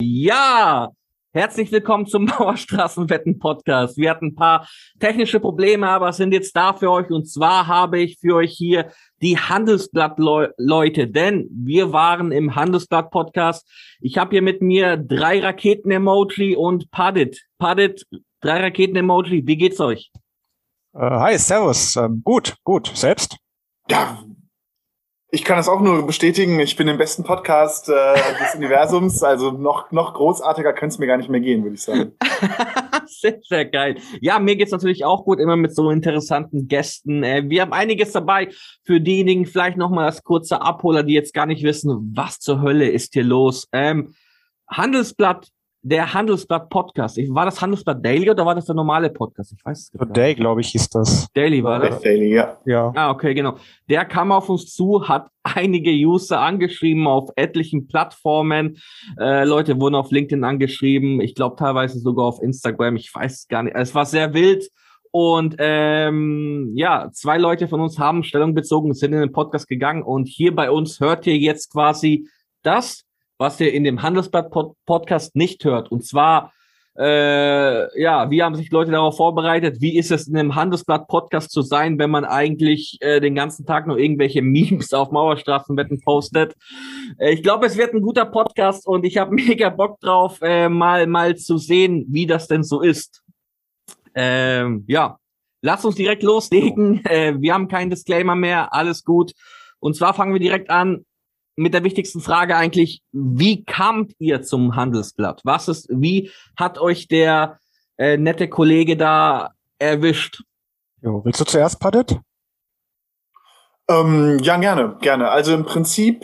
Ja, herzlich willkommen zum Mauerstraßenwetten-Podcast. Wir hatten ein paar technische Probleme, aber sind jetzt da für euch. Und zwar habe ich für euch hier die Handelsblatt-Leute, denn wir waren im Handelsblatt-Podcast. Ich habe hier mit mir 3 Raketen-Emoji und Padit. Padit, 3 Raketen-Emoji, wie geht's euch? Hi, servus. Gut. Selbst? Ja, ich kann das auch nur bestätigen. Ich bin im besten Podcast des Universums. Also noch großartiger könnte es mir gar nicht mehr gehen, würde ich sagen. Sehr, sehr geil. Ja, mir geht's natürlich auch gut, immer mit so interessanten Gästen. Wir haben einiges dabei für diejenigen, vielleicht nochmal als kurzer Abholer, die jetzt gar nicht wissen, was zur Hölle ist hier los. Handelsblatt, der Handelsblatt-Podcast. War das Handelsblatt Daily oder war das der normale Podcast? Ich weiß es gar nicht. Day, glaube ich, hieß das. Daily war das? Daily, ja. Ah, okay, genau. Der kam auf uns zu, hat einige User angeschrieben auf etlichen Plattformen. Leute wurden auf LinkedIn angeschrieben. Ich glaube teilweise sogar auf Instagram. Ich weiß es gar nicht. Es war sehr wild. Und 2 Leute von uns haben Stellung bezogen, sind in den Podcast gegangen. Und hier bei uns hört ihr jetzt quasi das, was ihr in dem Handelsblatt-Podcast nicht hört. Und zwar, wie haben sich Leute darauf vorbereitet? Wie ist es in einem Handelsblatt-Podcast zu sein, wenn man eigentlich den ganzen Tag nur irgendwelche Memes auf Mauerstraßenwetten postet? Ich glaube, es wird ein guter Podcast und ich habe mega Bock drauf, mal zu sehen, wie das denn so ist. Lasst uns direkt loslegen. Wir haben keinen Disclaimer mehr, alles gut. Und zwar fangen wir direkt an mit der wichtigsten Frage eigentlich: Wie kamt ihr zum Handelsblatt? Wie hat euch der nette Kollege da erwischt? Jo, willst du zuerst, Padit? Ja, gerne. Also im Prinzip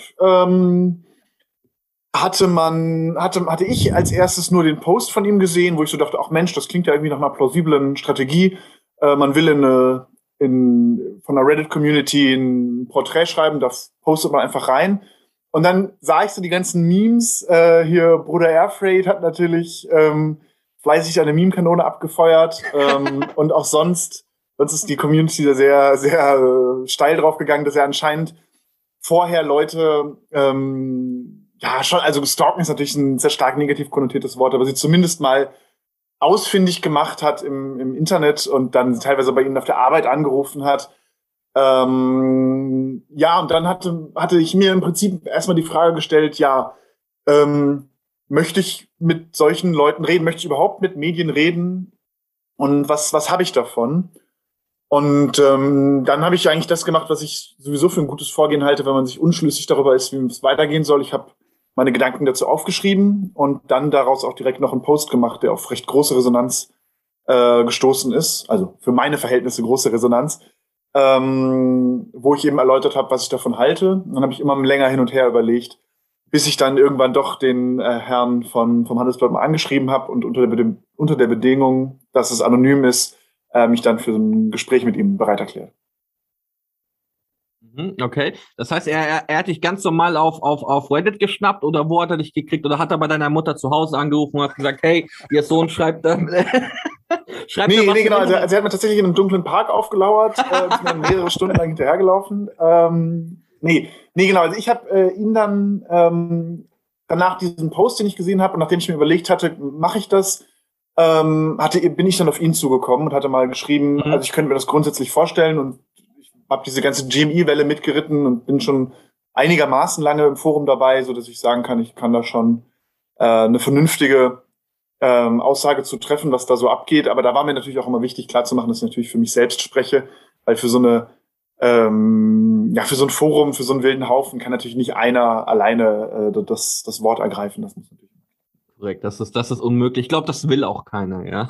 hatte ich als erstes nur den Post von ihm gesehen, wo ich so dachte, ach Mensch, das klingt ja irgendwie nach einer plausiblen Strategie. Man will von der Reddit-Community ein Porträt schreiben, das postet man einfach rein. Und dann sah ich so die ganzen Memes. Hier Bruder Airfreight hat natürlich fleißig eine Meme-Kanone abgefeuert. Und auch sonst ist die Community da sehr, sehr steil drauf gegangen, dass er anscheinend vorher Leute, also stalken ist natürlich ein sehr stark negativ konnotiertes Wort, aber sie zumindest mal ausfindig gemacht hat im Internet und dann teilweise bei ihnen auf der Arbeit angerufen hat. Und dann hatte ich mir im Prinzip erstmal die Frage gestellt, möchte ich mit solchen Leuten reden? Möchte ich überhaupt mit Medien reden? Und was habe ich davon? Und dann habe ich eigentlich das gemacht, was ich sowieso für ein gutes Vorgehen halte, wenn man sich unschlüssig darüber ist, wie es weitergehen soll. Ich habe meine Gedanken dazu aufgeschrieben und dann daraus auch direkt noch einen Post gemacht, der auf recht große Resonanz gestoßen ist. Also für meine Verhältnisse große Resonanz. Wo ich eben erläutert habe, was ich davon halte. Dann habe ich immer länger hin und her überlegt, bis ich dann irgendwann doch den Herrn vom Handelsblatt mal angeschrieben habe und unter der Bedingung, dass es anonym ist, mich dann für so ein Gespräch mit ihm bereit erklärt. Okay, das heißt, er hat dich ganz normal auf Reddit geschnappt oder wo hat er dich gekriegt? Oder hat er bei deiner Mutter zu Hause angerufen und hat gesagt, hey, ihr Sohn schreibt da... Nee, genau. Also er hat mir tatsächlich in einem dunklen Park aufgelauert, ist mir mehrere Stunden lang hinterhergelaufen. Genau. Also ich habe ihn dann danach diesen Post, den ich gesehen habe und nachdem ich mir überlegt hatte, mache ich das, bin ich dann auf ihn zugekommen und hatte mal geschrieben, also ich könnte mir das grundsätzlich vorstellen und ich habe diese ganze GME-Welle mitgeritten und bin schon einigermaßen lange im Forum dabei, so dass ich sagen kann, ich kann da schon eine vernünftige Aussage zu treffen, was da so abgeht. Aber da war mir natürlich auch immer wichtig, klarzumachen, dass ich natürlich für mich selbst spreche, weil für so für so ein Forum, für so einen wilden Haufen kann natürlich nicht einer alleine das Wort ergreifen. Das muss natürlich. Korrekt, das ist unmöglich. Ich glaube, das will auch keiner, ja.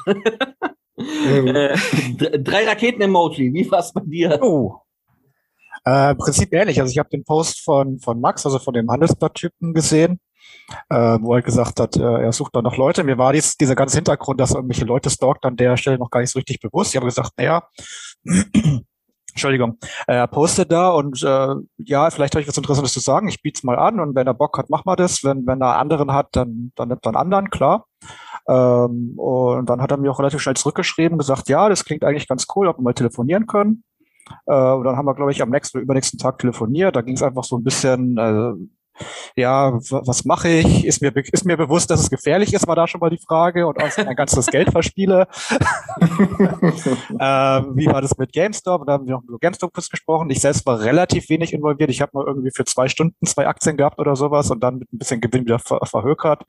3 Raketen-Emoji, wie war's bei dir? Im Prinzip ähnlich. Also ich habe den Post von Max, also von dem Handelsblatt-Typen gesehen, wo er gesagt hat, er sucht da noch Leute. Mir war dieser ganze Hintergrund, dass er irgendwelche Leute stalkt, an der Stelle noch gar nicht so richtig bewusst. Ich habe gesagt, Entschuldigung, er postet da und vielleicht habe ich was Interessantes zu sagen. Ich biete es mal an und wenn er Bock hat, machen wir das. Wenn er einen anderen hat, dann nimmt er einen anderen, klar. Und dann hat er mir auch relativ schnell zurückgeschrieben, gesagt, ja, das klingt eigentlich ganz cool, ob wir mal telefonieren können. Und dann haben wir, glaube ich, am übernächsten Tag telefoniert. Da ging es einfach so ein bisschen ja, was mache ich? Ist mir bewusst, dass es gefährlich ist, war da schon mal die Frage und auch mein ganzes Geld verspiele. Wie war das mit GameStop? Und da haben wir noch über GameStop kurz gesprochen. Ich selbst war relativ wenig involviert. Ich habe mal irgendwie für 2 Stunden 2 Aktien gehabt oder sowas und dann mit ein bisschen Gewinn wieder verhökert.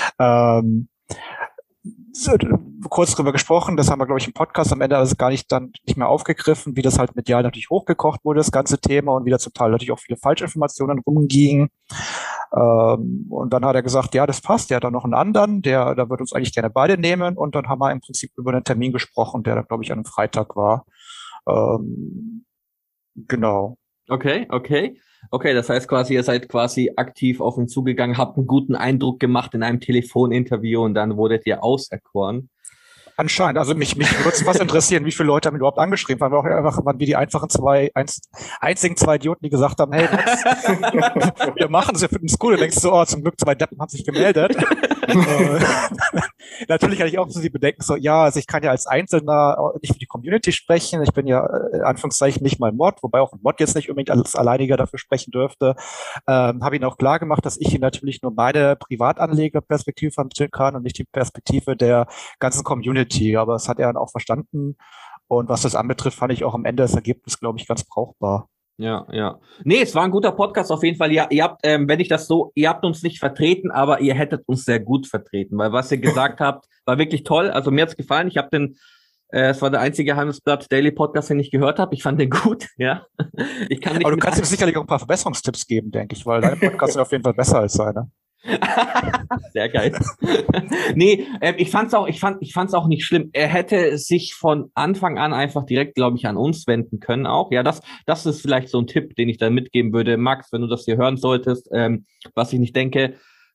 Kurz drüber gesprochen, das haben wir, glaube ich, im Podcast am Ende alles gar nicht mehr aufgegriffen, wie das halt medial natürlich hochgekocht wurde, das ganze Thema, und wieder zum Teil natürlich auch viele Falschinformationen rumgingen. Und dann hat er gesagt, ja, das passt, der hat da noch einen anderen, da wird uns eigentlich gerne beide nehmen, und dann haben wir im Prinzip über einen Termin gesprochen, der dann, glaube ich, an einem Freitag war. Genau. Okay, das heißt quasi, ihr seid quasi aktiv auf ihn zugegangen, habt einen guten Eindruck gemacht in einem Telefoninterview und dann wurdet ihr auserkoren. Anscheinend. Also mich würde es fast interessieren, wie viele Leute haben ihn überhaupt angeschrieben haben. Waren wir die einzigen 2 Idioten, die gesagt haben, hey, wir machen es, wir finden es cool. Du denkst so, oh, zum Glück 2 Deppen haben sich gemeldet. Natürlich hatte ich auch so die Bedenken, so, ja, also ich kann ja als Einzelner nicht für die Community sprechen. Ich bin ja, in Anführungszeichen, nicht mal Mod, wobei auch ein Mod jetzt nicht unbedingt als Alleiniger dafür sprechen dürfte. Habe ihn auch klar gemacht, dass ich ihn natürlich nur meine Privatanlegerperspektive vermitteln kann und nicht die Perspektive der ganzen Community. Aber das hat er dann auch verstanden. Und was das anbetrifft, fand ich auch am Ende das Ergebnis, glaube ich, ganz brauchbar. Ja. Nee, es war ein guter Podcast auf jeden Fall. Ihr habt, ihr habt uns nicht vertreten, aber ihr hättet uns sehr gut vertreten, weil was ihr gesagt habt, war wirklich toll. Also mir hat's gefallen. Ich habe es war der einzige Handelsblatt Daily Podcast, den ich gehört habe. Ich fand den gut, ja. Aber du kannst ihm sicherlich auch ein paar Verbesserungstipps geben, denke ich, weil deine Podcasts sind auf jeden Fall besser als seine. Sehr geil. Nee, ich fand's auch nicht schlimm. Er hätte sich von Anfang an einfach direkt, glaube ich, an uns wenden können auch. Ja, das ist vielleicht so ein Tipp, den ich da mitgeben würde. Max, wenn du das hier hören solltest, was ich nicht denke,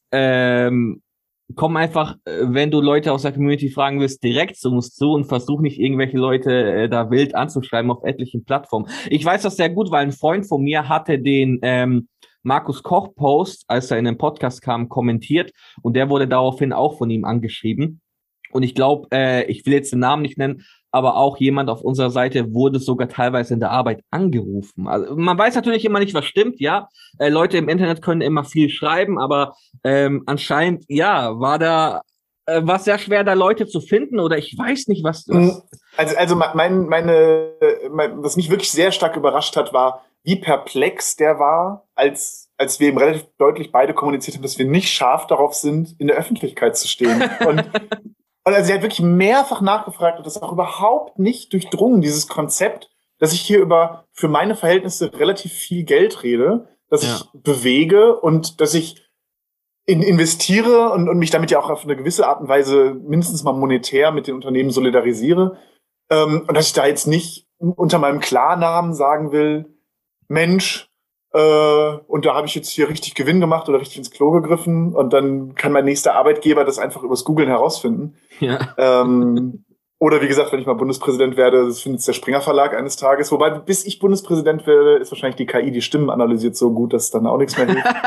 komm einfach, wenn du Leute aus der Community fragen willst, direkt zu uns zu und versuch nicht irgendwelche Leute da wild anzuschreiben auf etlichen Plattformen. Ich weiß das sehr gut, weil ein Freund von mir hatte den Markus Koch Post, als er in den Podcast kam, kommentiert, und der wurde daraufhin auch von ihm angeschrieben. Und ich glaube, ich will jetzt den Namen nicht nennen, aber auch jemand auf unserer Seite wurde sogar teilweise in der Arbeit angerufen. Also man weiß natürlich immer nicht, was stimmt, ja. Leute im Internet können immer viel schreiben, aber anscheinend, ja, war es sehr schwer, da Leute zu finden, oder ich weiß nicht, was. Also was mich wirklich sehr stark überrascht hat, war, wie perplex der war, als wir ihm relativ deutlich beide kommuniziert haben, dass wir nicht scharf darauf sind, in der Öffentlichkeit zu stehen. Und also er hat wirklich mehrfach nachgefragt und das auch überhaupt nicht durchdrungen, dieses Konzept, dass ich hier über für meine Verhältnisse relativ viel Geld rede, dass ich bewege und dass ich investiere und mich damit ja auch auf eine gewisse Art und Weise mindestens mal monetär mit den Unternehmen solidarisiere. Und dass ich da jetzt nicht unter meinem Klarnamen sagen will, Mensch, und da habe ich jetzt hier richtig Gewinn gemacht oder richtig ins Klo gegriffen und dann kann mein nächster Arbeitgeber das einfach übers Googlen herausfinden. Ja. Oder wie gesagt, wenn ich mal Bundespräsident werde, das findet der Springer Verlag eines Tages. Wobei, bis ich Bundespräsident werde, ist wahrscheinlich die KI, die Stimmen analysiert, so gut, dass dann auch nichts mehr hilft.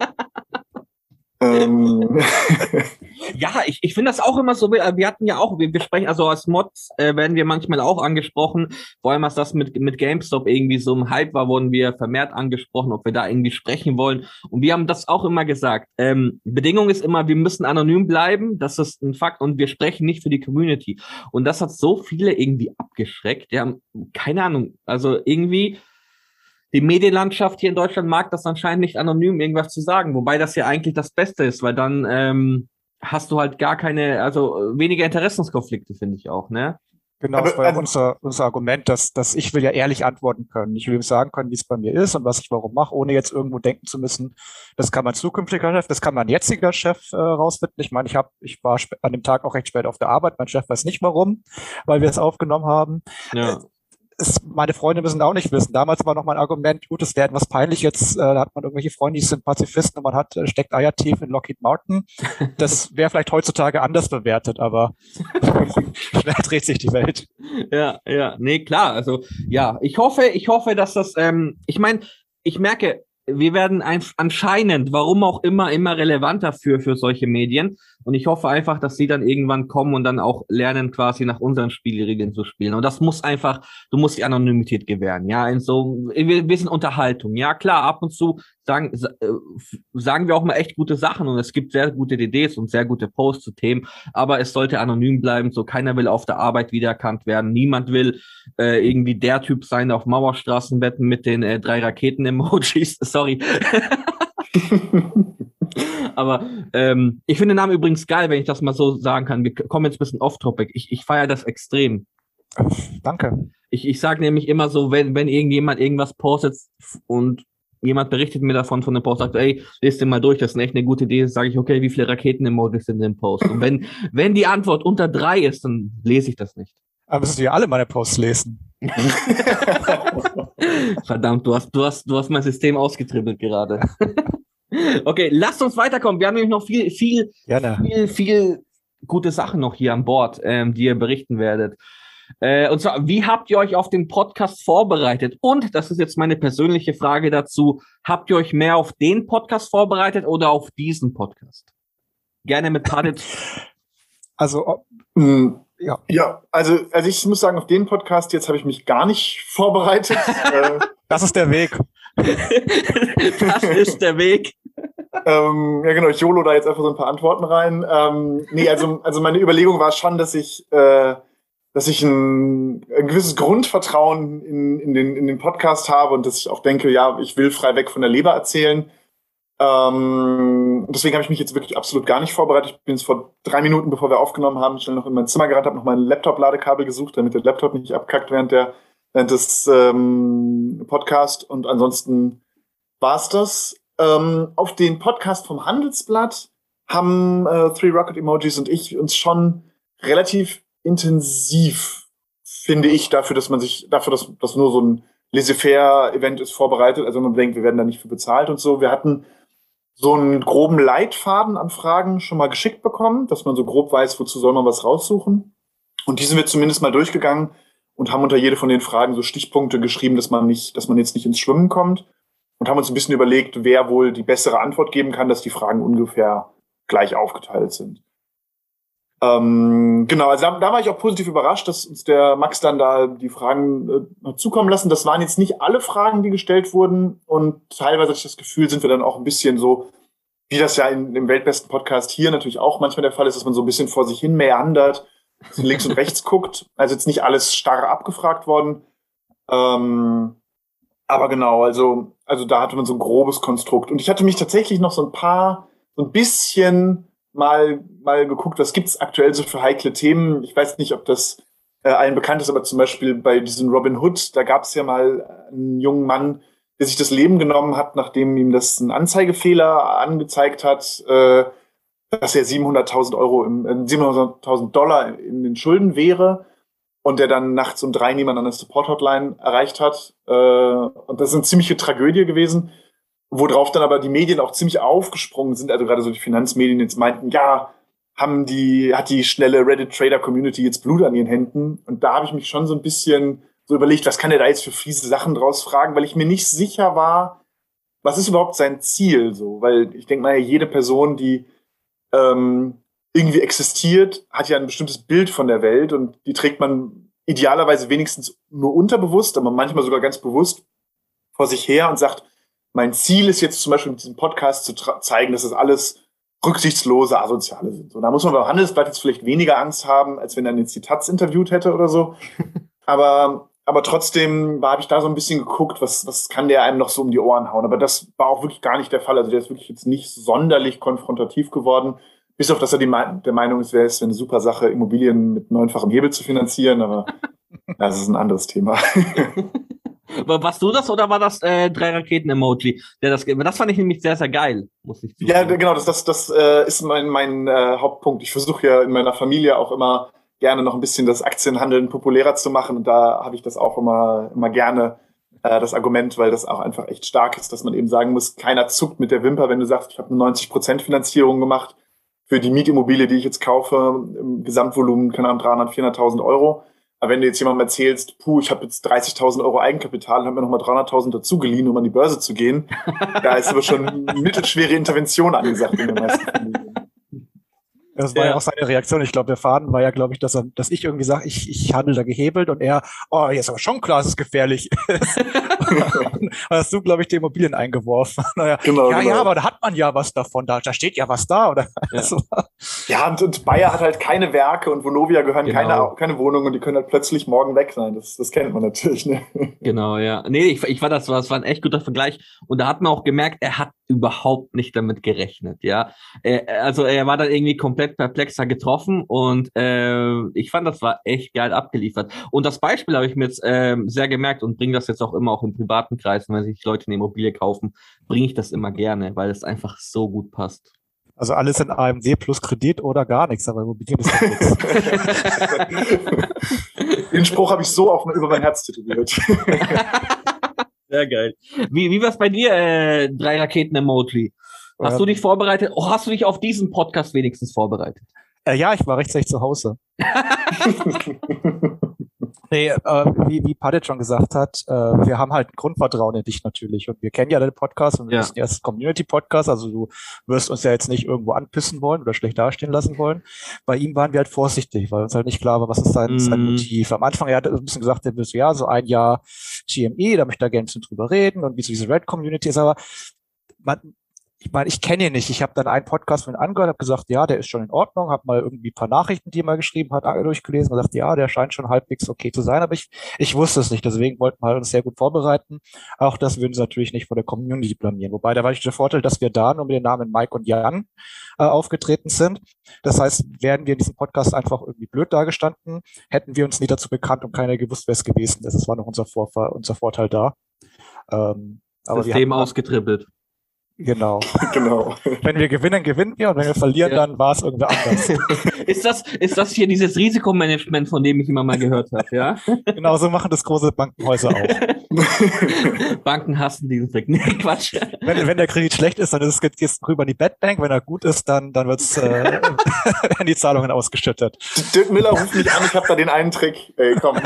Ja, ich finde das auch immer so, wir hatten ja auch, wir sprechen, also als Mods werden wir manchmal auch angesprochen, vor allem als das mit GameStop irgendwie so im Hype war, wurden wir vermehrt angesprochen, ob wir da irgendwie sprechen wollen, und wir haben das auch immer gesagt, Bedingung ist immer, wir müssen anonym bleiben, das ist ein Fakt, und wir sprechen nicht für die Community, und das hat so viele irgendwie abgeschreckt, ja, keine Ahnung, also irgendwie die Medienlandschaft hier in Deutschland mag das anscheinend nicht anonym irgendwas zu sagen, wobei das ja eigentlich das Beste ist, weil dann hast du halt gar keine, also weniger Interessenskonflikte, finde ich auch, ne? Genau, das war ja unser Argument, dass ich will ja ehrlich antworten können. Ich will ihm sagen können, wie es bei mir ist und was ich warum mache, ohne jetzt irgendwo denken zu müssen, das kann mein zukünftiger Chef, das kann mein jetziger Chef rausfinden. Ich meine, ich war an dem Tag auch recht spät auf der Arbeit, mein Chef weiß nicht warum, weil wir es aufgenommen haben. Ja. Meine Freunde müssen auch nicht wissen. Damals war noch mein Argument, gut, es wäre etwas peinlich jetzt, da hat man irgendwelche Freunde, die sind Pazifisten und man steckt Eier tief in Lockheed Martin. Das wäre vielleicht heutzutage anders bewertet, aber schnell dreht sich die Welt. Ja, nee, klar, also ja, ich hoffe, dass das, ich meine, ich merke, wir werden anscheinend, warum auch immer relevanter für solche Medien. Und ich hoffe einfach, dass sie dann irgendwann kommen und dann auch lernen, quasi nach unseren Spielregeln zu spielen. Und das muss einfach, du musst die Anonymität gewähren. Ja, wir sind Unterhaltung. Ja, klar, ab und zu sagen wir auch mal echt gute Sachen und es gibt sehr gute DDs und sehr gute Posts zu Themen, aber es sollte anonym bleiben, so keiner will auf der Arbeit wiedererkannt werden, niemand will irgendwie der Typ sein, der auf Mauerstraßen wetten mit den 3 Raketen-Emojis, sorry. Aber ich finde den Namen übrigens geil, wenn ich das mal so sagen kann. Wir kommen jetzt ein bisschen off-topic. Ich feiere das extrem. Danke. Ich sage nämlich immer so, wenn irgendjemand irgendwas postet und jemand berichtet mir davon von dem Post, sagt, ey, lest den mal durch, das ist echt eine gute Idee, sage ich, okay, wie viele Raketen-Emojis sind in dem Post? Und wenn die Antwort unter 3 ist, dann lese ich das nicht. Aber müssen wir alle meine Posts lesen. Verdammt, du hast mein System ausgetribbelt gerade. Okay, lasst uns weiterkommen. Wir haben nämlich noch viel gute Sachen noch hier an Bord, die ihr berichten werdet. Und zwar, wie habt ihr euch auf den Podcast vorbereitet? Und, das ist jetzt meine persönliche Frage dazu, habt ihr euch mehr auf den Podcast vorbereitet oder auf diesen Podcast? Gerne mit Padit. Also, ja, also ich muss sagen, auf den Podcast jetzt habe ich mich gar nicht vorbereitet. Das ist der Weg. Das ist der Weg. Ja genau, ich YOLO da jetzt einfach so ein paar Antworten rein. Nee, also meine Überlegung war schon, dass ich ein gewisses Grundvertrauen in den Podcast habe und dass ich auch denke, ja, ich will frei weg von der Leber erzählen. Deswegen habe ich mich jetzt wirklich absolut gar nicht vorbereitet. Ich bin jetzt vor 3 Minuten, bevor wir aufgenommen haben, schnell noch in mein Zimmer gerannt, habe noch mein Laptop-Ladekabel gesucht, damit der Laptop nicht abkackt während des Podcasts. Und ansonsten war's das. Auf den Podcast vom Handelsblatt haben 3 Rocket Emojis und ich uns schon relativ intensiv, finde ich, dafür, dass das nur so ein Laissez-faire-Event ist, vorbereitet. Also man denkt, wir werden da nicht für bezahlt und so. Wir hatten so einen groben Leitfaden an Fragen schon mal geschickt bekommen, dass man so grob weiß, wozu soll man was raussuchen. Und die sind wir zumindest mal durchgegangen und haben unter jede von den Fragen so Stichpunkte geschrieben, dass man jetzt nicht ins Schwimmen kommt. Und haben uns ein bisschen überlegt, wer wohl die bessere Antwort geben kann, dass die Fragen ungefähr gleich aufgeteilt sind. Genau, also da war ich auch positiv überrascht, dass uns der Max dann da die Fragen noch zukommen lassen. Das waren jetzt nicht alle Fragen, die gestellt wurden. Und teilweise hatte ich das Gefühl, sind wir dann auch ein bisschen so, wie das ja im weltbesten Podcast hier natürlich auch manchmal der Fall ist, dass man so ein bisschen vor sich hin meandert, links und rechts guckt. Also jetzt nicht alles starr abgefragt worden. Aber genau, also da hatte man so ein grobes Konstrukt. Und ich hatte mich tatsächlich noch so ein bisschen mal geguckt, was gibt's aktuell so für heikle Themen. Ich weiß nicht, ob das allen bekannt ist, aber zum Beispiel bei diesem Robin Hood, da gab es ja mal einen jungen Mann, der sich das Leben genommen hat, nachdem ihm das ein Anzeigefehler angezeigt hat, dass er $700.000 in den Schulden wäre und der dann nachts um 3 niemand an der Support-Hotline erreicht hat. Und das ist eine ziemliche Tragödie gewesen, worauf dann aber die Medien auch ziemlich aufgesprungen sind, also gerade so die Finanzmedien jetzt meinten, ja, hat die schnelle Reddit-Trader-Community jetzt Blut an ihren Händen? Und da habe ich mich schon so ein bisschen so überlegt, was kann der da jetzt für fiese Sachen draus fragen, weil ich mir nicht sicher war, was ist überhaupt sein Ziel, so, weil ich denke mal, jede Person, die irgendwie existiert, hat ja ein bestimmtes Bild von der Welt und die trägt man idealerweise wenigstens nur unterbewusst, aber manchmal sogar ganz bewusst vor sich her und sagt, mein Ziel ist jetzt zum Beispiel mit diesem Podcast zu zeigen, dass das alles rücksichtslose Asoziale sind. So, da muss man beim Handelsblatt jetzt vielleicht weniger Angst haben, als wenn er jetzt die Taz interviewt hätte oder so. Aber trotzdem habe ich da so ein bisschen geguckt, was kann der einem noch so um die Ohren hauen. Aber das war auch wirklich gar nicht der Fall. Also der ist wirklich jetzt nicht sonderlich konfrontativ geworden. Bis auf, dass er der Meinung ist, wäre es eine super Sache, Immobilien mit 9-fachem Hebel zu finanzieren. Aber das ist ein anderes Thema. Warst du das oder war das 3 Raketen-Emoji? Das fand ich nämlich sehr, sehr geil, muss ich zugeben. Ja, genau, das ist mein Hauptpunkt. Ich versuche ja in meiner Familie auch immer gerne noch ein bisschen das Aktienhandeln populärer zu machen. Und da habe ich das auch immer gerne, das Argument, weil das auch einfach echt stark ist, dass man eben sagen muss, keiner zuckt mit der Wimper, wenn du sagst, ich habe eine 90% Finanzierung gemacht für die Mietimmobilie, die ich jetzt kaufe, im Gesamtvolumen, keine Ahnung, 300.000, 400.000 Euro. Aber wenn du jetzt jemandem erzählst, ich habe jetzt 30.000 Euro Eigenkapital und habe mir nochmal 300.000 dazugeliehen, um an die Börse zu gehen, da ist aber schon eine mittelschwere Intervention angesagt in den meisten Familien. Das war ja auch seine Reaktion. Ich glaube, der Faden war ja, glaube ich, dass ich irgendwie sage, ich handle da gehebelt und er, oh, jetzt aber schon klar, dass es gefährlich ist. Hast du, glaube ich, die Immobilien eingeworfen. Naja, genau. Ja, aber da hat man ja was davon, da steht ja was da, oder? Ja, ja und Bayer hat halt keine Werke und Vonovia gehören keine Wohnungen und die können halt plötzlich morgen weg sein. Das kennt man natürlich, ne? Genau, ja. Nee, ich war das war ein echt guter Vergleich. Und da hat man auch gemerkt, er hat überhaupt nicht damit gerechnet, ja. Also er war dann irgendwie komplett perplexer getroffen und ich fand, das war echt geil abgeliefert. Und das Beispiel habe ich mir jetzt sehr gemerkt und bringe das jetzt auch immer auch im privaten Kreis, wenn sich Leute eine Immobilie kaufen, bringe ich das immer gerne, weil es einfach so gut passt. Also alles in AMD plus Kredit oder gar nichts, aber Immobilien ist doch nichts. Den Spruch habe ich so über mein Herz tätowiert. Sehr geil. Wie war es bei dir, 3 Raketen-Emoji? Hast du dich vorbereitet? Oh, hast du dich auf diesen Podcast wenigstens vorbereitet? Ja, ich war rechtzeitig zu Hause. Nee, wie Padit schon gesagt hat, wir haben halt ein Grundvertrauen in dich natürlich und wir kennen ja deinen Podcast und wir wissen, er ist Community-Podcast, also du wirst uns ja jetzt nicht irgendwo anpissen wollen oder schlecht dastehen lassen wollen. Bei ihm waren wir halt vorsichtig, weil uns halt nicht klar war, was ist sein Motiv. Am Anfang, er hat ein bisschen gesagt, er will so, ja, so ein Jahr GME, da möchte er gerne ein bisschen drüber reden und wie so diese Red-Community ist, aber ich kenne ihn nicht. Ich habe dann einen Podcast von ihm angehört, habe gesagt, ja, der ist schon in Ordnung, habe mal irgendwie ein paar Nachrichten, die er mal geschrieben hat, durchgelesen und gesagt, ja, der scheint schon halbwegs okay zu sein, aber ich wusste es nicht, deswegen wollten wir uns sehr gut vorbereiten. Auch das würden sie natürlich nicht vor der Community blamieren. Wobei, da war der Vorteil, dass wir da nur mit den Namen Mike und Jan aufgetreten sind. Das heißt, wären wir in diesem Podcast einfach irgendwie blöd dagestanden, hätten wir uns nie dazu bekannt und keiner gewusst, wer es gewesen ist. Das war noch unser Vorteil da. Aber System ausgetribbelt. Genau. Wenn wir gewinnen, gewinnen wir und wenn wir verlieren, dann war es irgendwie anders. Ist das hier dieses Risikomanagement, von dem ich immer mal gehört habe, ja? Genau, so machen das große Bankenhäuser auch. Banken hassen diesen Trick. Nee, Quatsch. Wenn der Kredit schlecht ist, dann geht es rüber in die Badbank. Wenn er gut ist, dann werden die Zahlungen ausgeschüttet. Dirk Miller ruft mich an, ich habe da den einen Trick. Ey, komm.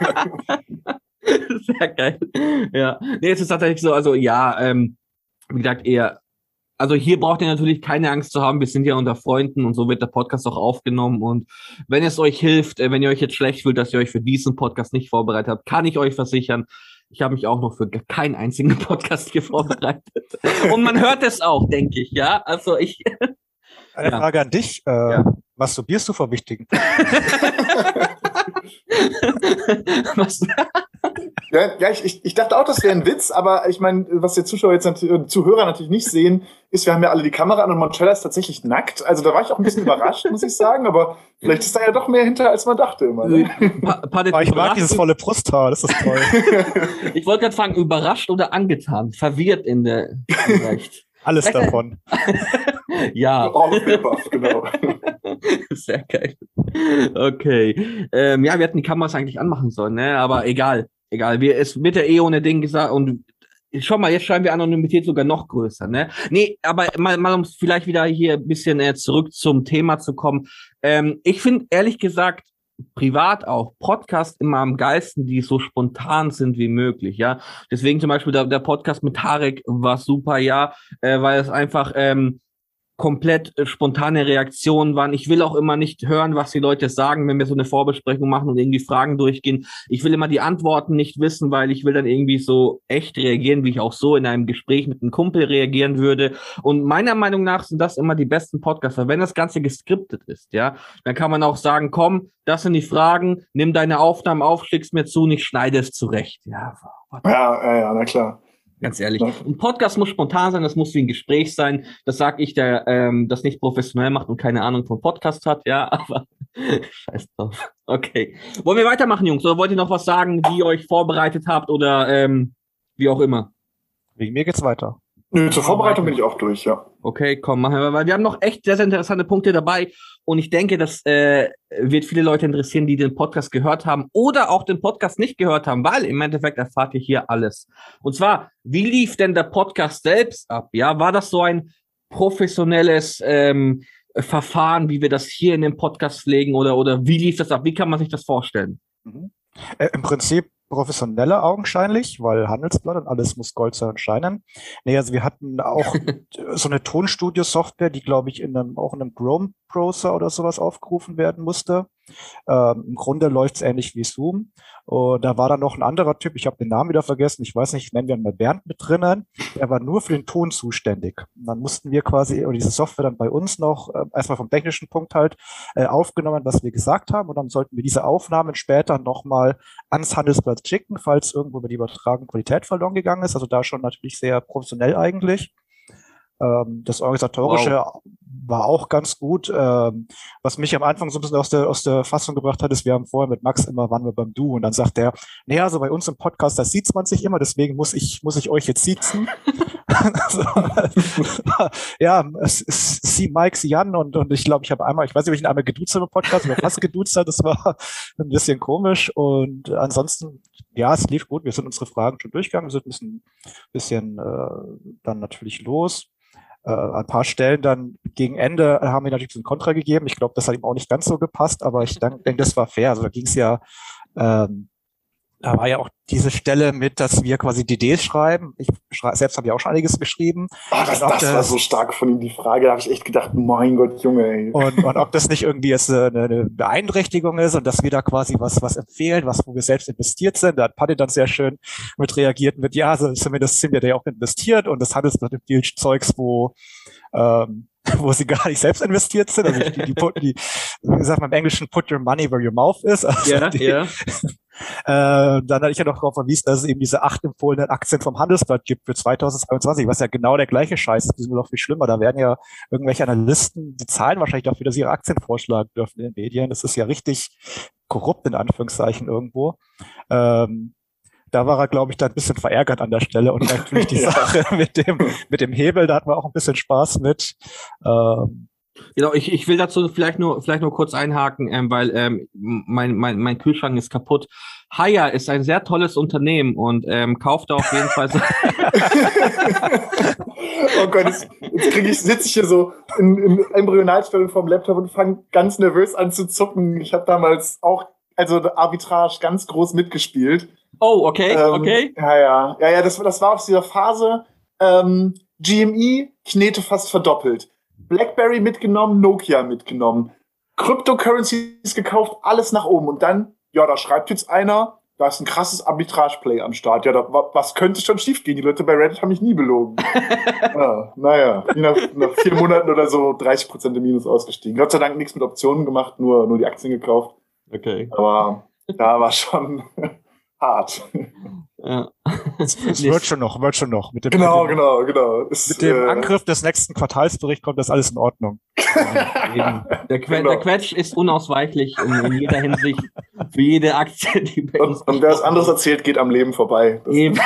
Sehr geil. Ja. Nee, es ist tatsächlich so, also ja, wie gesagt, also hier braucht ihr natürlich keine Angst zu haben, wir sind ja unter Freunden und so wird der Podcast auch aufgenommen und wenn es euch hilft, wenn ihr euch jetzt schlecht fühlt, dass ihr euch für diesen Podcast nicht vorbereitet habt, kann ich euch versichern, ich habe mich auch noch für keinen einzigen Podcast hier vorbereitet und man hört es auch, denke ich, ja, also Eine Frage an dich, masturbierst du vor Wichtigen? Ja, ich dachte auch, das wäre ein Witz, aber ich meine, was die Zuhörer natürlich nicht sehen, ist, wir haben ja alle die Kamera an und Montella ist tatsächlich nackt. Also da war ich auch ein bisschen überrascht, muss ich sagen, aber vielleicht ist da ja doch mehr hinter, als man dachte immer. Ne? Ich mag dieses volle Brusthaar, das ist toll. Ich wollte gerade fragen, überrascht oder angetan? Verwirrt in der Recht. Alles davon. Ja. Genau. Sehr geil. Okay. Ja, wir hätten die Kameras eigentlich anmachen sollen, ne? Aber egal. Es wird ja eh ohne Ding gesagt und schau mal, jetzt schreiben wir Anonymität sogar noch größer, ne? Nee, aber mal um vielleicht wieder hier ein bisschen zurück zum Thema zu kommen. Ich finde, ehrlich gesagt, privat auch Podcasts immer am geilsten, die so spontan sind wie möglich, ja. Deswegen zum Beispiel der Podcast mit Tarek war super, ja, weil es einfach komplett spontane Reaktionen waren. Ich will auch immer nicht hören, was die Leute sagen, wenn wir so eine Vorbesprechung machen und irgendwie Fragen durchgehen. Ich will immer die Antworten nicht wissen, weil ich will dann irgendwie so echt reagieren, wie ich auch so in einem Gespräch mit einem Kumpel reagieren würde. Und meiner Meinung nach sind das immer die besten Podcaster. Wenn das Ganze geskriptet ist, ja, dann kann man auch sagen, komm, das sind die Fragen, nimm deine Aufnahmen auf, schick's mir zu und ich schneide es zurecht. Ja, na klar. Ganz ehrlich. Ein Podcast muss spontan sein, das muss wie ein Gespräch sein. Das sage ich, der das nicht professionell macht und keine Ahnung vom Podcast hat, ja, aber scheiß drauf. Okay. Wollen wir weitermachen, Jungs? Oder wollt ihr noch was sagen, wie ihr euch vorbereitet habt oder wie auch immer? Wegen mir geht's weiter. Nö, zur Vorbereitung bin ich auch durch, ja. Okay, komm, machen wir, weil wir haben noch echt sehr, sehr interessante Punkte dabei und ich denke, das wird viele Leute interessieren, die den Podcast gehört haben oder auch den Podcast nicht gehört haben, weil im Endeffekt erfahrt ihr hier alles. Und zwar, wie lief denn der Podcast selbst ab? Ja, war das so ein professionelles Verfahren, wie wir das hier in dem Podcast pflegen oder wie lief das ab? Wie kann man sich das vorstellen? Im Prinzip professioneller augenscheinlich, weil Handelsblatt und alles muss Gold sein und scheinen. Nee, also wir hatten auch so eine Tonstudio-Software, die, glaube ich, auch in einem Chrome-Browser oder sowas aufgerufen werden musste. Im Grunde läuft es ähnlich wie Zoom. Und da war dann noch ein anderer Typ, ich habe den Namen wieder vergessen, ich weiß nicht, nennen wir ihn mal Bernd mit drinnen. Der war nur für den Ton zuständig. Und dann mussten wir quasi, oder diese Software dann bei uns noch, erstmal vom technischen Punkt halt, aufgenommen, was wir gesagt haben. Und dann sollten wir diese Aufnahmen später nochmal ans Handelsblatt schicken, falls irgendwo über die Übertragung Qualität verloren gegangen ist. Also da schon natürlich sehr professionell eigentlich. Das Organisatorische war auch ganz gut. Was mich am Anfang so ein bisschen aus der Fassung gebracht hat, ist, wir haben vorher mit Max immer, waren wir beim Du, und dann sagt er, naja, also bei uns im Podcast, da sieht man sich immer, deswegen muss ich euch jetzt siezen. Ja, sie, Mike, sie, Jan, und ich glaube, ich habe einmal, ich weiß nicht, ob ich ihn einmal geduzt habe im Podcast, oder fast geduzt habe, das war ein bisschen komisch, und ansonsten, ja, es lief gut, wir sind unsere Fragen schon durchgegangen, wir sind ein bisschen dann natürlich los. Ein paar Stellen dann gegen Ende haben wir natürlich ein Kontra gegeben. Ich glaube, das hat ihm auch nicht ganz so gepasst, aber ich denke, das war fair. Also da ging es ja, da war ja auch diese Stelle mit, dass wir quasi DDs schreiben. Selbst habe ich auch schon einiges geschrieben. Das war so stark von ihm, die Frage. Da habe ich echt gedacht, mein Gott, Junge. Ey. Und ob das nicht irgendwie jetzt eine Beeinträchtigung ist und dass wir da quasi was empfehlen, wo wir selbst investiert sind. Da hat Paddy dann sehr schön mit reagiert mit, ja, also zumindest sind wir da ja auch investiert, und das Handelsblatt empfiehlt Zeugs, wo sie gar nicht selbst investiert sind. Also die wie sagt man im Englischen, put your money where your mouth is. Also ja. Dann hatte ich ja noch darauf verwiesen, dass es eben diese 8 empfohlenen Aktien vom Handelsblatt gibt für 2022, was ja genau der gleiche Scheiß ist. Die sind noch viel schlimmer. Da werden ja irgendwelche Analysten, die zahlen wahrscheinlich dafür, dass sie ihre Aktien vorschlagen dürfen in den Medien. Das ist ja richtig korrupt, in Anführungszeichen, irgendwo. Da war er, glaube ich, da ein bisschen verärgert an der Stelle, und natürlich die Sache mit dem Hebel, da hatten wir auch ein bisschen Spaß mit. Genau, ich will dazu vielleicht nur kurz einhaken, weil mein Kühlschrank ist kaputt. Haier ist ein sehr tolles Unternehmen und kauft da auf jeden Fall so. Oh Gott, jetzt sitze ich hier so in Embryonalstellung vorm Laptop und fange ganz nervös an zu zucken. Ich habe damals auch Arbitrage ganz groß mitgespielt. Oh, okay. Ja, das war aus dieser Phase. GME, Knete fast verdoppelt. BlackBerry mitgenommen, Nokia mitgenommen. Cryptocurrencies gekauft, alles nach oben. Und dann, ja, da schreibt jetzt einer, da ist ein krasses Arbitrage-Play am Start. Ja, was könnte schon schief gehen? Die Leute bei Reddit haben mich nie belogen. Naja, nach 4 Monaten oder so 30% im Minus ausgestiegen. Gott sei Dank nichts mit Optionen gemacht, nur die Aktien gekauft. Okay. Aber da war schon hart. Ja. Es wird schon noch. Mit dem Angriff des nächsten Quartalsberichts kommt das alles in Ordnung. Der Quetsch ist unausweichlich in jeder Hinsicht für jede Aktie, die bei uns. Und wer was anderes erzählt, geht am Leben vorbei. Eben.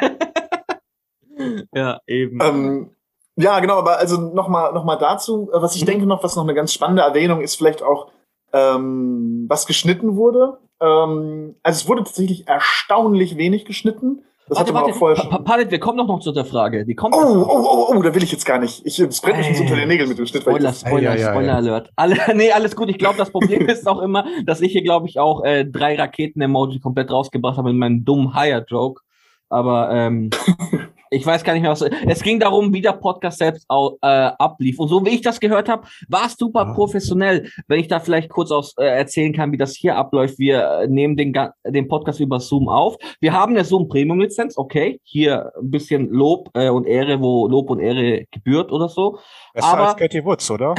Ja, eben. Ja, genau, aber also nochmal dazu, was ich denke was noch eine ganz spannende Erwähnung ist, vielleicht auch, was geschnitten wurde. Also es wurde tatsächlich erstaunlich wenig geschnitten. Das hatte man auch vorher schon. Palit, wir kommen noch zu der Frage. Die kommt da will ich jetzt gar nicht. Es brennt mich jetzt unter den Nägeln mit dem Schnitt. Spoiler Alert. Alles gut. Ich glaube, das Problem ist auch immer, dass ich hier, glaube ich, auch 3 Raketen-Emoji komplett rausgebracht habe in meinem dummen Hire-Joke. Aber ich weiß gar nicht mehr, was. Es ging darum, wie der Podcast selbst ablief. Und so wie ich das gehört habe, war es super professionell. Wenn ich da vielleicht kurz erzählen kann, wie das hier abläuft. Wir nehmen den Podcast über Zoom auf. Wir haben eine Zoom Premium Lizenz. Okay, hier ein bisschen Lob und Ehre, wo Lob und Ehre gebührt oder so. Besser als Katie Woods, oder?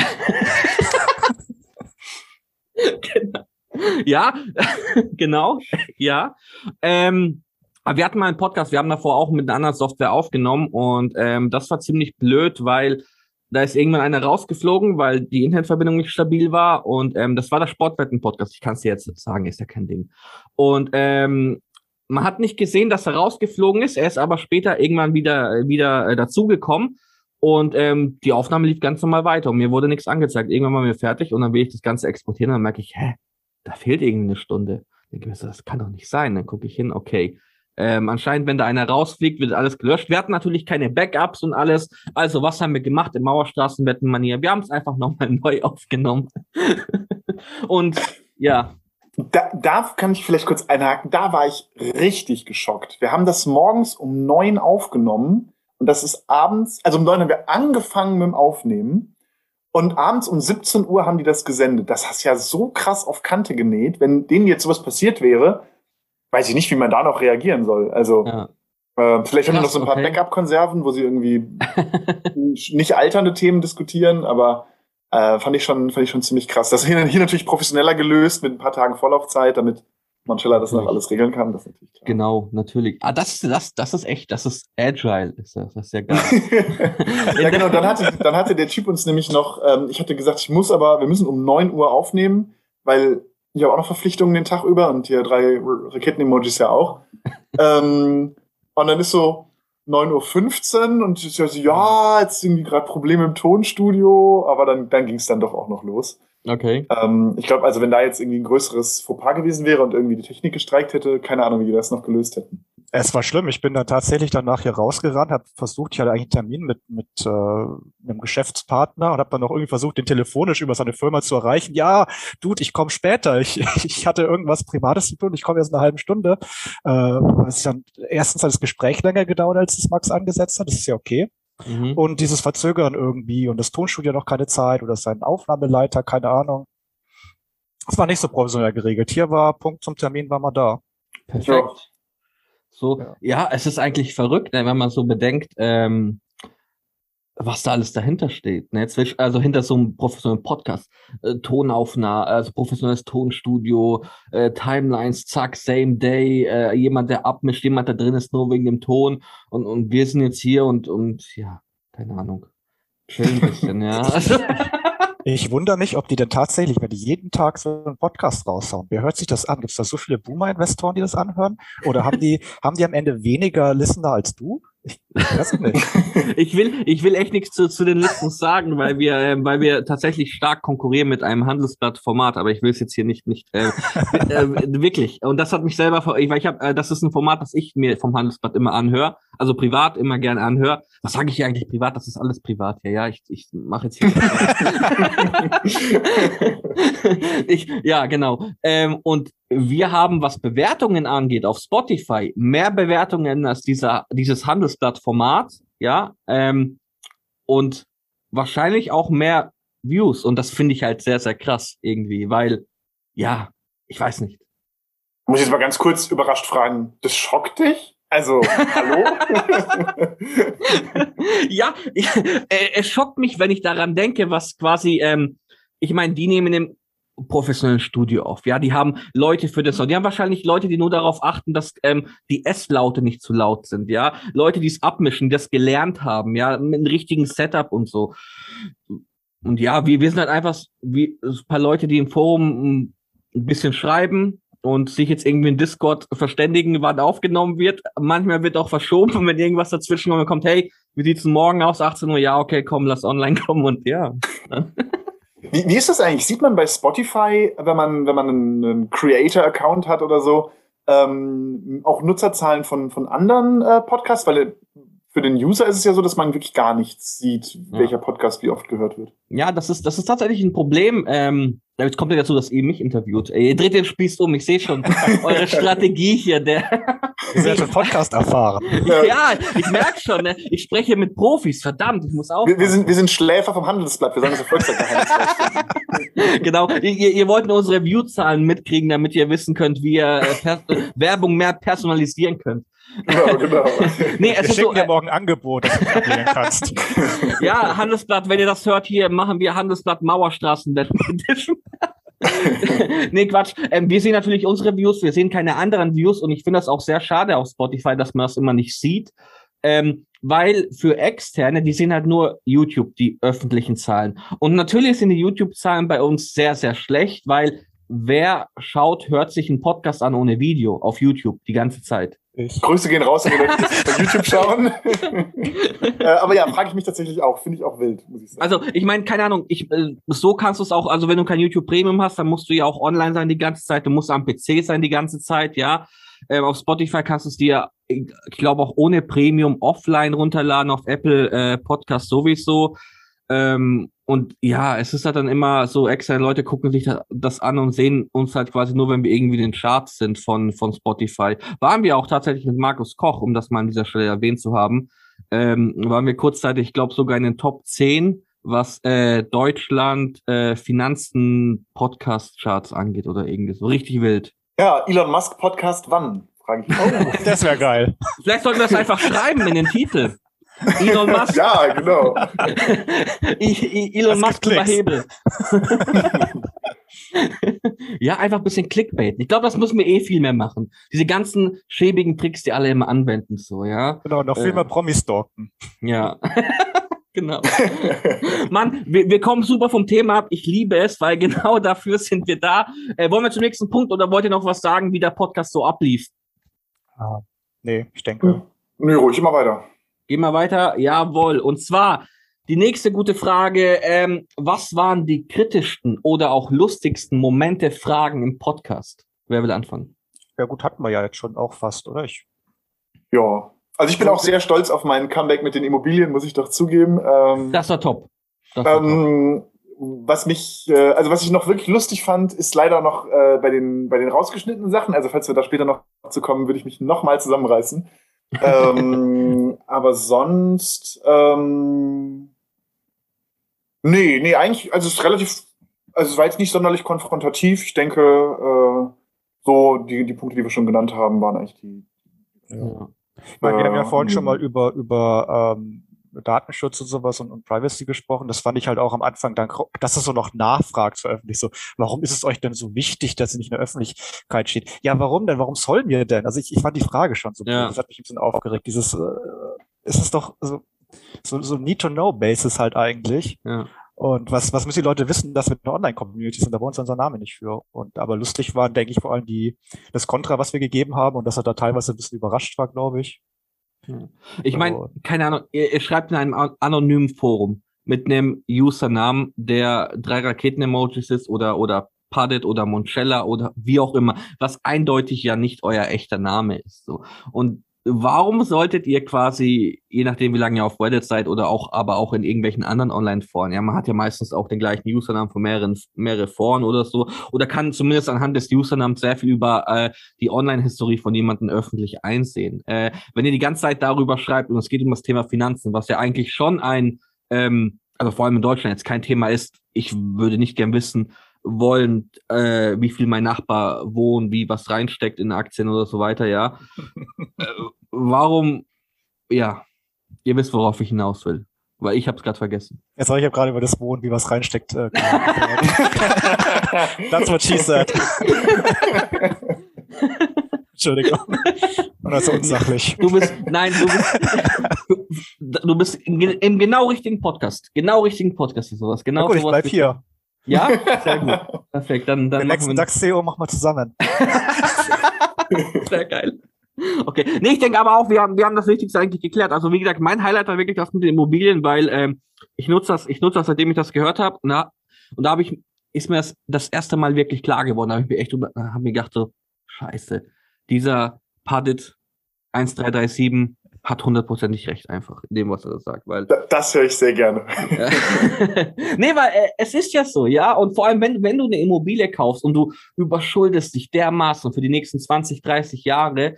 Genau. Ja, genau. Ja. Aber wir hatten mal einen Podcast, wir haben davor auch mit einer anderen Software aufgenommen, und das war ziemlich blöd, weil da ist irgendwann einer rausgeflogen, weil die Internetverbindung nicht stabil war, und das war der Sportwetten-Podcast, ich kann es dir jetzt sagen, ist ja kein Ding. Und man hat nicht gesehen, dass er rausgeflogen ist, er ist aber später irgendwann wieder dazugekommen, und die Aufnahme lief ganz normal weiter und mir wurde nichts angezeigt. Irgendwann waren wir fertig und dann will ich das Ganze exportieren und dann merke ich, da fehlt irgendwie eine Stunde. Dann denke ich mir so, das kann doch nicht sein. Dann gucke ich hin, okay. Anscheinend, wenn da einer rausfliegt, wird alles gelöscht. Wir hatten natürlich keine Backups und alles. Also, was haben wir gemacht in Mauerstraßenwettenmanier? Wir haben es einfach nochmal neu aufgenommen. Und ja, Da kann ich vielleicht kurz einhaken. Da war ich richtig geschockt. Wir haben das morgens um 9 aufgenommen und das ist abends, also um 9 haben wir angefangen mit dem Aufnehmen und abends um 17 Uhr haben die das gesendet. Das hast ja so krass auf Kante genäht. Wenn denen jetzt sowas passiert wäre, weiß ich nicht, wie man da noch reagieren soll. Also vielleicht haben die noch so ein paar Backup-Konserven, wo sie irgendwie nicht alternde Themen diskutieren, aber fand ich schon ziemlich krass. Das ist hier natürlich professioneller gelöst mit ein paar Tagen Vorlaufzeit, damit Marcella das noch alles regeln kann. Das ist natürlich klar. Genau, natürlich. Das ist echt, das ist agile. Das ist ja geil. Ja, genau. Dann hatte der Typ uns nämlich noch, ich hatte gesagt, wir müssen um 9 Uhr aufnehmen, weil ich habe auch noch Verpflichtungen den Tag über und hier 3 Raketen-Emojis ja auch. Und dann ist so 9:15 Uhr und ich so, ja, jetzt irgendwie gerade Probleme im Tonstudio, aber dann ging es dann doch auch noch los. Okay. Ich glaube, also wenn da jetzt irgendwie ein größeres Fauxpas gewesen wäre und irgendwie die Technik gestreikt hätte, keine Ahnung, wie die das noch gelöst hätten. Es war schlimm. Ich bin dann tatsächlich danach hier rausgerannt, habe versucht, ich hatte eigentlich einen Termin mit einem Geschäftspartner und habe dann noch irgendwie versucht, den telefonisch über seine Firma zu erreichen. Ja, Dude, ich komme später. Ich hatte irgendwas Privates zu tun. Ich komme erst in einer halben Stunde. Erstens hat das Gespräch länger gedauert, als es Max angesetzt hat. Das ist ja okay. Mhm. Und dieses Verzögern irgendwie und das Tonstudio noch keine Zeit oder sein Aufnahmeleiter, keine Ahnung. Das war nicht so professionell geregelt. Hier war Punkt zum Termin, war mal da. Perfekt. Ja. So, ja, es ist eigentlich verrückt, ne, wenn man so bedenkt, was da alles dahinter steht. Ne? Also hinter so einem professionellen Podcast, Tonaufnahme, also professionelles Tonstudio, Timelines, zack, same day, jemand, der abmischt, jemand, der drin ist, nur wegen dem Ton. Und wir sind jetzt hier und ja, keine Ahnung. Chillen ein bisschen, ja. Ich wundere mich, ob die denn tatsächlich, wenn die jeden Tag so einen Podcast raushauen, wer hört sich das an? Gibt es da so viele Boomer-Investoren, die das anhören? Oder haben die am Ende weniger Listener als du? Ich weiß nicht. Ich will echt nichts zu den Listens sagen, weil wir tatsächlich stark konkurrieren mit einem Handelsblatt-Format, aber ich will es jetzt hier nicht wirklich. Und das hat mich selber, das ist ein Format, das ich mir vom Handelsblatt immer anhöre, also privat immer gerne anhöre. Was sage ich hier eigentlich privat? Das ist alles privat hier, ja. Ich mache jetzt hier. Ja, genau. Und wir haben, was Bewertungen angeht, auf Spotify mehr Bewertungen als dieses Handelsblatt-Format, ja, und wahrscheinlich auch mehr Views. Und das finde ich halt sehr, sehr krass irgendwie, weil, ja, ich weiß nicht. Muss ich jetzt mal ganz kurz überrascht fragen, das schockt dich? Also, hallo? Ja, es schockt mich, wenn ich daran denke, was quasi, ich meine, die nehmen im professionellen Studio auf. Ja, die haben Leute für das. Die haben wahrscheinlich Leute, die nur darauf achten, dass die S-Laute nicht zu laut sind. Ja, Leute, die es abmischen, die das gelernt haben. Ja, mit einem richtigen Setup und so. Und ja, wir sind halt einfach wie ein paar Leute, die im Forum ein bisschen schreiben und sich jetzt irgendwie in Discord verständigen, wann aufgenommen wird. Manchmal wird auch verschoben, und wenn irgendwas dazwischen kommt, hey, wie sieht's denn morgen aus? 18 Uhr, ja, okay, komm, lass online kommen und ja. Wie ist das eigentlich? Sieht man bei Spotify, wenn man einen Creator-Account hat oder so, auch Nutzerzahlen von anderen Podcasts? Weil für den User ist es ja so, dass man wirklich gar nichts sieht, welcher Podcast wie oft gehört wird. Ja, das ist tatsächlich ein Problem. Jetzt kommt ja dazu, dass ihr mich interviewt. Ihr dreht den Spieß um, ich sehe schon eure Strategie hier. Ihr seid schon Podcast erfahren. Ja, ich merke schon, ne? Ich spreche mit Profis, verdammt, ich muss auch. Wir sind Schläfer vom Handelsblatt, wir sagen das Erfolgsgeheimnis. Genau, ihr wollt nur unsere Viewzahlen mitkriegen, damit ihr wissen könnt, wie ihr Werbung mehr personalisieren könnt. Genau. Nee, wir schicken dir morgen ein Angebot, das du ablehnen kannst. Ja, Handelsblatt, wenn ihr das hört, hier machen wir Handelsblatt Mauerstraßen Edition. Nee, Quatsch. Wir sehen natürlich unsere Views, wir sehen keine anderen Views und ich finde das auch sehr schade auf Spotify, dass man das immer nicht sieht. Weil für Externe, die sehen halt nur YouTube, die öffentlichen Zahlen. Und natürlich sind die YouTube-Zahlen bei uns sehr, sehr schlecht, weil wer hört sich einen Podcast an ohne Video auf YouTube die ganze Zeit. Grüße gehen raus, wenn die Leute bei YouTube schauen. Aber ja, frage ich mich tatsächlich auch. Finde ich auch wild, muss ich sagen. Also, ich meine, keine Ahnung, so kannst du es auch, also wenn du kein YouTube Premium hast, dann musst du ja auch online sein die ganze Zeit, du musst am PC sein die ganze Zeit, ja. Auf Spotify kannst du es dir, ich glaube, auch ohne Premium offline runterladen, auf Apple Podcast sowieso. Und Und ja, es ist halt dann immer so, externe Leute gucken sich das an und sehen uns halt quasi nur, wenn wir irgendwie in den Charts sind von Spotify. Waren wir auch tatsächlich mit Markus Koch, um das mal an dieser Stelle erwähnt zu haben, waren wir kurzzeitig, ich glaube sogar in den Top 10, was Deutschland Finanzen-Podcast-Charts angeht oder irgendwie so. Richtig wild. Ja, Elon Musk Podcast wann? Frage ich. Oh, das wäre geil. Vielleicht sollten wir das einfach schreiben in den Titel. Elon Musk. Ja, genau. Elon Musk über Hebel. Ja, einfach ein bisschen Clickbait. Ich glaube, das müssen wir viel mehr machen. Diese ganzen schäbigen Tricks, die alle immer anwenden, so, ja. Genau, noch viel mehr Promis stalken. Ja. Genau. Mann, wir kommen super vom Thema ab. Ich liebe es, weil genau dafür sind wir da. Wollen wir zum nächsten Punkt oder wollt ihr noch was sagen, wie der Podcast so ablief? Nee, ich denke. Nö, ruhig, immer weiter. Gehen wir weiter. Jawohl. Und zwar die nächste gute Frage. Was waren die kritischsten oder auch lustigsten Momente, Fragen im Podcast? Wer will anfangen? Ja gut, hatten wir ja jetzt schon auch fast, oder? Ja. Also ich bin auch sehr stolz auf meinen Comeback mit den Immobilien, muss ich doch zugeben. Das war top. Was ich noch wirklich lustig fand, ist leider noch bei den rausgeschnittenen Sachen. Also falls wir da später noch zu kommen, würde ich mich noch mal zusammenreißen. Aber sonst nee, eigentlich, also es ist relativ, also es war jetzt nicht sonderlich konfrontativ. Ich denke, so die Punkte, die wir schon genannt haben, waren eigentlich die. Ja. Ich meine, wir haben ja vorhin schon mal über Datenschutz und sowas und Privacy gesprochen. Das fand ich halt auch am Anfang dann, dass es so noch nachfragt veröffentlicht. So, warum ist es euch denn so wichtig, dass es nicht in der Öffentlichkeit steht? Ja, warum denn? Warum sollen wir denn? Also ich fand die Frage schon so, das hat mich ein bisschen aufgeregt. Dieses, ist es doch so Need-to-Know-Basis halt eigentlich. Ja. Und was müssen die Leute wissen, dass wir eine Online-Community sind? Da wollen uns unser Name nicht für. Aber lustig war, denke ich, vor allem das Kontra, was wir gegeben haben und dass er da teilweise ein bisschen überrascht war, glaube ich. Ich meine, keine Ahnung, ihr schreibt in einem anonymen Forum mit einem Usernamen, der 3 Raketen-Emojis ist oder Padlet oder Monchella oder wie auch immer, was eindeutig ja nicht euer echter Name ist. So. Und warum solltet ihr quasi, je nachdem wie lange ihr auf Reddit seid oder aber auch in irgendwelchen anderen Online-Foren, ja, man hat ja meistens auch den gleichen Usernamen von mehrere Foren oder so, oder kann zumindest anhand des Usernamens sehr viel über die Online-Historie von jemandem öffentlich einsehen. Wenn ihr die ganze Zeit darüber schreibt und es geht um das Thema Finanzen, was ja eigentlich schon also vor allem in Deutschland jetzt kein Thema ist, ich würde nicht gern wissen wollen, wie viel mein Nachbar wohnt, wie was reinsteckt in Aktien oder so weiter, ja. Warum, ja, ihr wisst, worauf ich hinaus will, weil ich habe es gerade vergessen. Jetzt ich habe gerade über das Wohnen, wie was reinsteckt. That's what she said. Entschuldigung. Und das ist unsachlich. Du bist im genau richtigen Podcast. Genau richtigen Podcast ist sowas. Genau. Gut, ich bleib hier. Ja? Sehr gut. Perfekt. Dann den nächsten DAX-CEO machen wir zusammen. Sehr geil. Okay. Nee, ich denke aber auch, wir haben das Wichtigste eigentlich geklärt. Also wie gesagt, mein Highlight war wirklich das mit den Immobilien, weil ich nutze das, seitdem ich das gehört habe. Und da ist mir das erste Mal wirklich klar geworden. Da habe ich mir gedacht so, scheiße, dieser Padlet 1337 hat 100%ig recht einfach in dem, was er sagt. Weil das höre ich sehr gerne. Nee, weil es ist ja so, ja, und vor allem, wenn du eine Immobilie kaufst und du überschuldest dich dermaßen für die nächsten 20, 30 Jahre,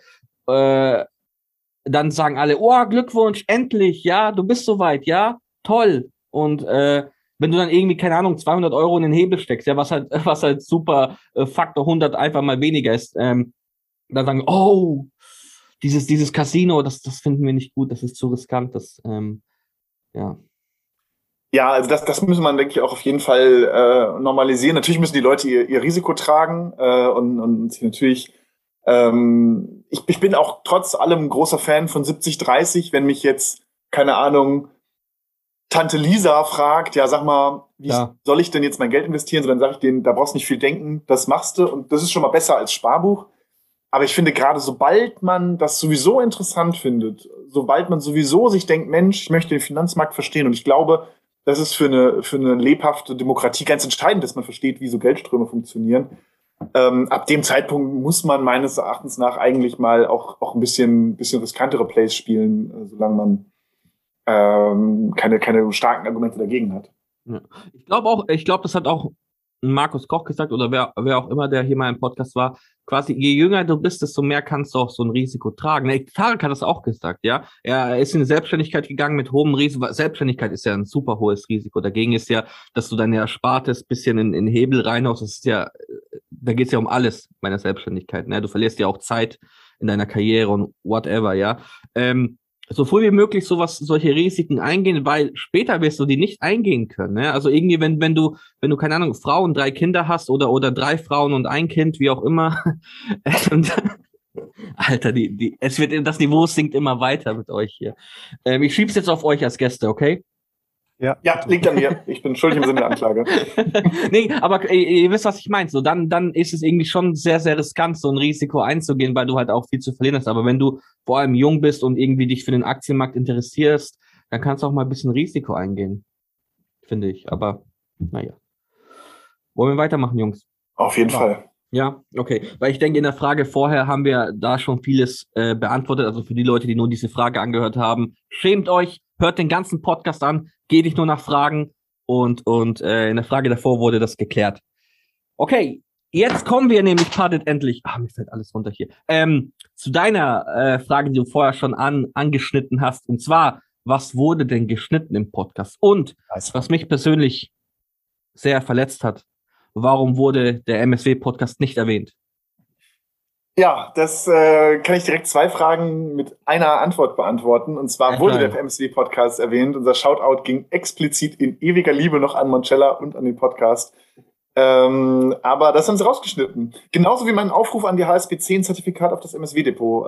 dann sagen alle, oh, Glückwunsch, endlich, ja, du bist soweit, ja, toll. Und wenn du dann irgendwie, keine Ahnung, 200 € in den Hebel steckst, ja, was halt super Faktor 100 einfach mal weniger ist, dann sagen, oh, dieses Casino, das finden wir nicht gut, das ist zu riskant, ja. Ja, also das müssen man, denke ich, auch auf jeden Fall normalisieren. Natürlich müssen die Leute ihr Risiko tragen und sich natürlich ich bin auch trotz allem großer Fan von 70-30, wenn mich jetzt, keine Ahnung, Tante Lisa fragt, ja, sag mal, wie soll ich denn jetzt mein Geld investieren? So, dann sage ich denen, da brauchst du nicht viel denken, das machst du und das ist schon mal besser als Sparbuch. Aber ich finde gerade, sobald man das sowieso interessant findet, sobald man sowieso sich denkt, Mensch, ich möchte den Finanzmarkt verstehen und ich glaube, das ist für eine lebhafte Demokratie ganz entscheidend, dass man versteht, wie so Geldströme funktionieren. Ab dem Zeitpunkt muss man meines Erachtens nach eigentlich mal auch ein bisschen riskantere Plays spielen, solange man keine starken Argumente dagegen hat. Ja. Ich glaube, das hat auch Markus Koch gesagt oder wer auch immer, der hier mal im Podcast war. Quasi, je jünger du bist, desto mehr kannst du auch so ein Risiko tragen. Tarek hat das auch gesagt, ja. Er ist in die Selbstständigkeit gegangen mit hohem Risiko. Selbstständigkeit ist ja ein super hohes Risiko. Dagegen ist ja, dass du deine Erspartes bisschen in Hebel reinhaust. Das ist ja, da geht es ja um alles bei der Selbstständigkeit. Ne? Du verlierst ja auch Zeit in deiner Karriere und whatever, ja. So früh wie möglich solche Risiken eingehen, weil später wirst du die nicht eingehen können. Ne? Also irgendwie, wenn du, keine Ahnung, Frauen, 3 Kinder hast oder 3 Frauen und ein Kind, wie auch immer. Und, Alter, das Niveau sinkt immer weiter mit euch hier. Ich schieb's jetzt auf euch als Gäste, okay? Ja, liegt an mir. Ich bin schuldig im Sinne der Anklage. Nee, aber ihr wisst, was ich meine. So, dann ist es irgendwie schon sehr, sehr riskant, so ein Risiko einzugehen, weil du halt auch viel zu verlieren hast. Aber wenn du vor allem jung bist und irgendwie dich für den Aktienmarkt interessierst, dann kannst du auch mal ein bisschen Risiko eingehen. Finde ich. Aber, naja. Wollen wir weitermachen, Jungs? Auf jeden Fall. Ja, okay. Weil ich denke, in der Frage vorher haben wir da schon vieles beantwortet. Also für die Leute, die nur diese Frage angehört haben, schämt euch, hört den ganzen Podcast an, geht nicht nur nach Fragen und in der Frage davor wurde das geklärt. Okay, jetzt kommen wir nämlich, partet endlich, mir fällt alles runter hier, zu deiner Frage, die du vorher schon angeschnitten hast. Und zwar, was wurde denn geschnitten im Podcast? Und was mich persönlich sehr verletzt hat, warum wurde der MSW-Podcast nicht erwähnt? Ja, das kann ich direkt 2 Fragen mit einer Antwort beantworten. Und zwar wurde der MSW-Podcast erwähnt. Unser Shoutout ging explizit in ewiger Liebe noch an Moncella und an den Podcast. Aber das haben sie rausgeschnitten. Genauso wie mein Aufruf an die HSBC ein Zertifikat auf das MSW-Depot.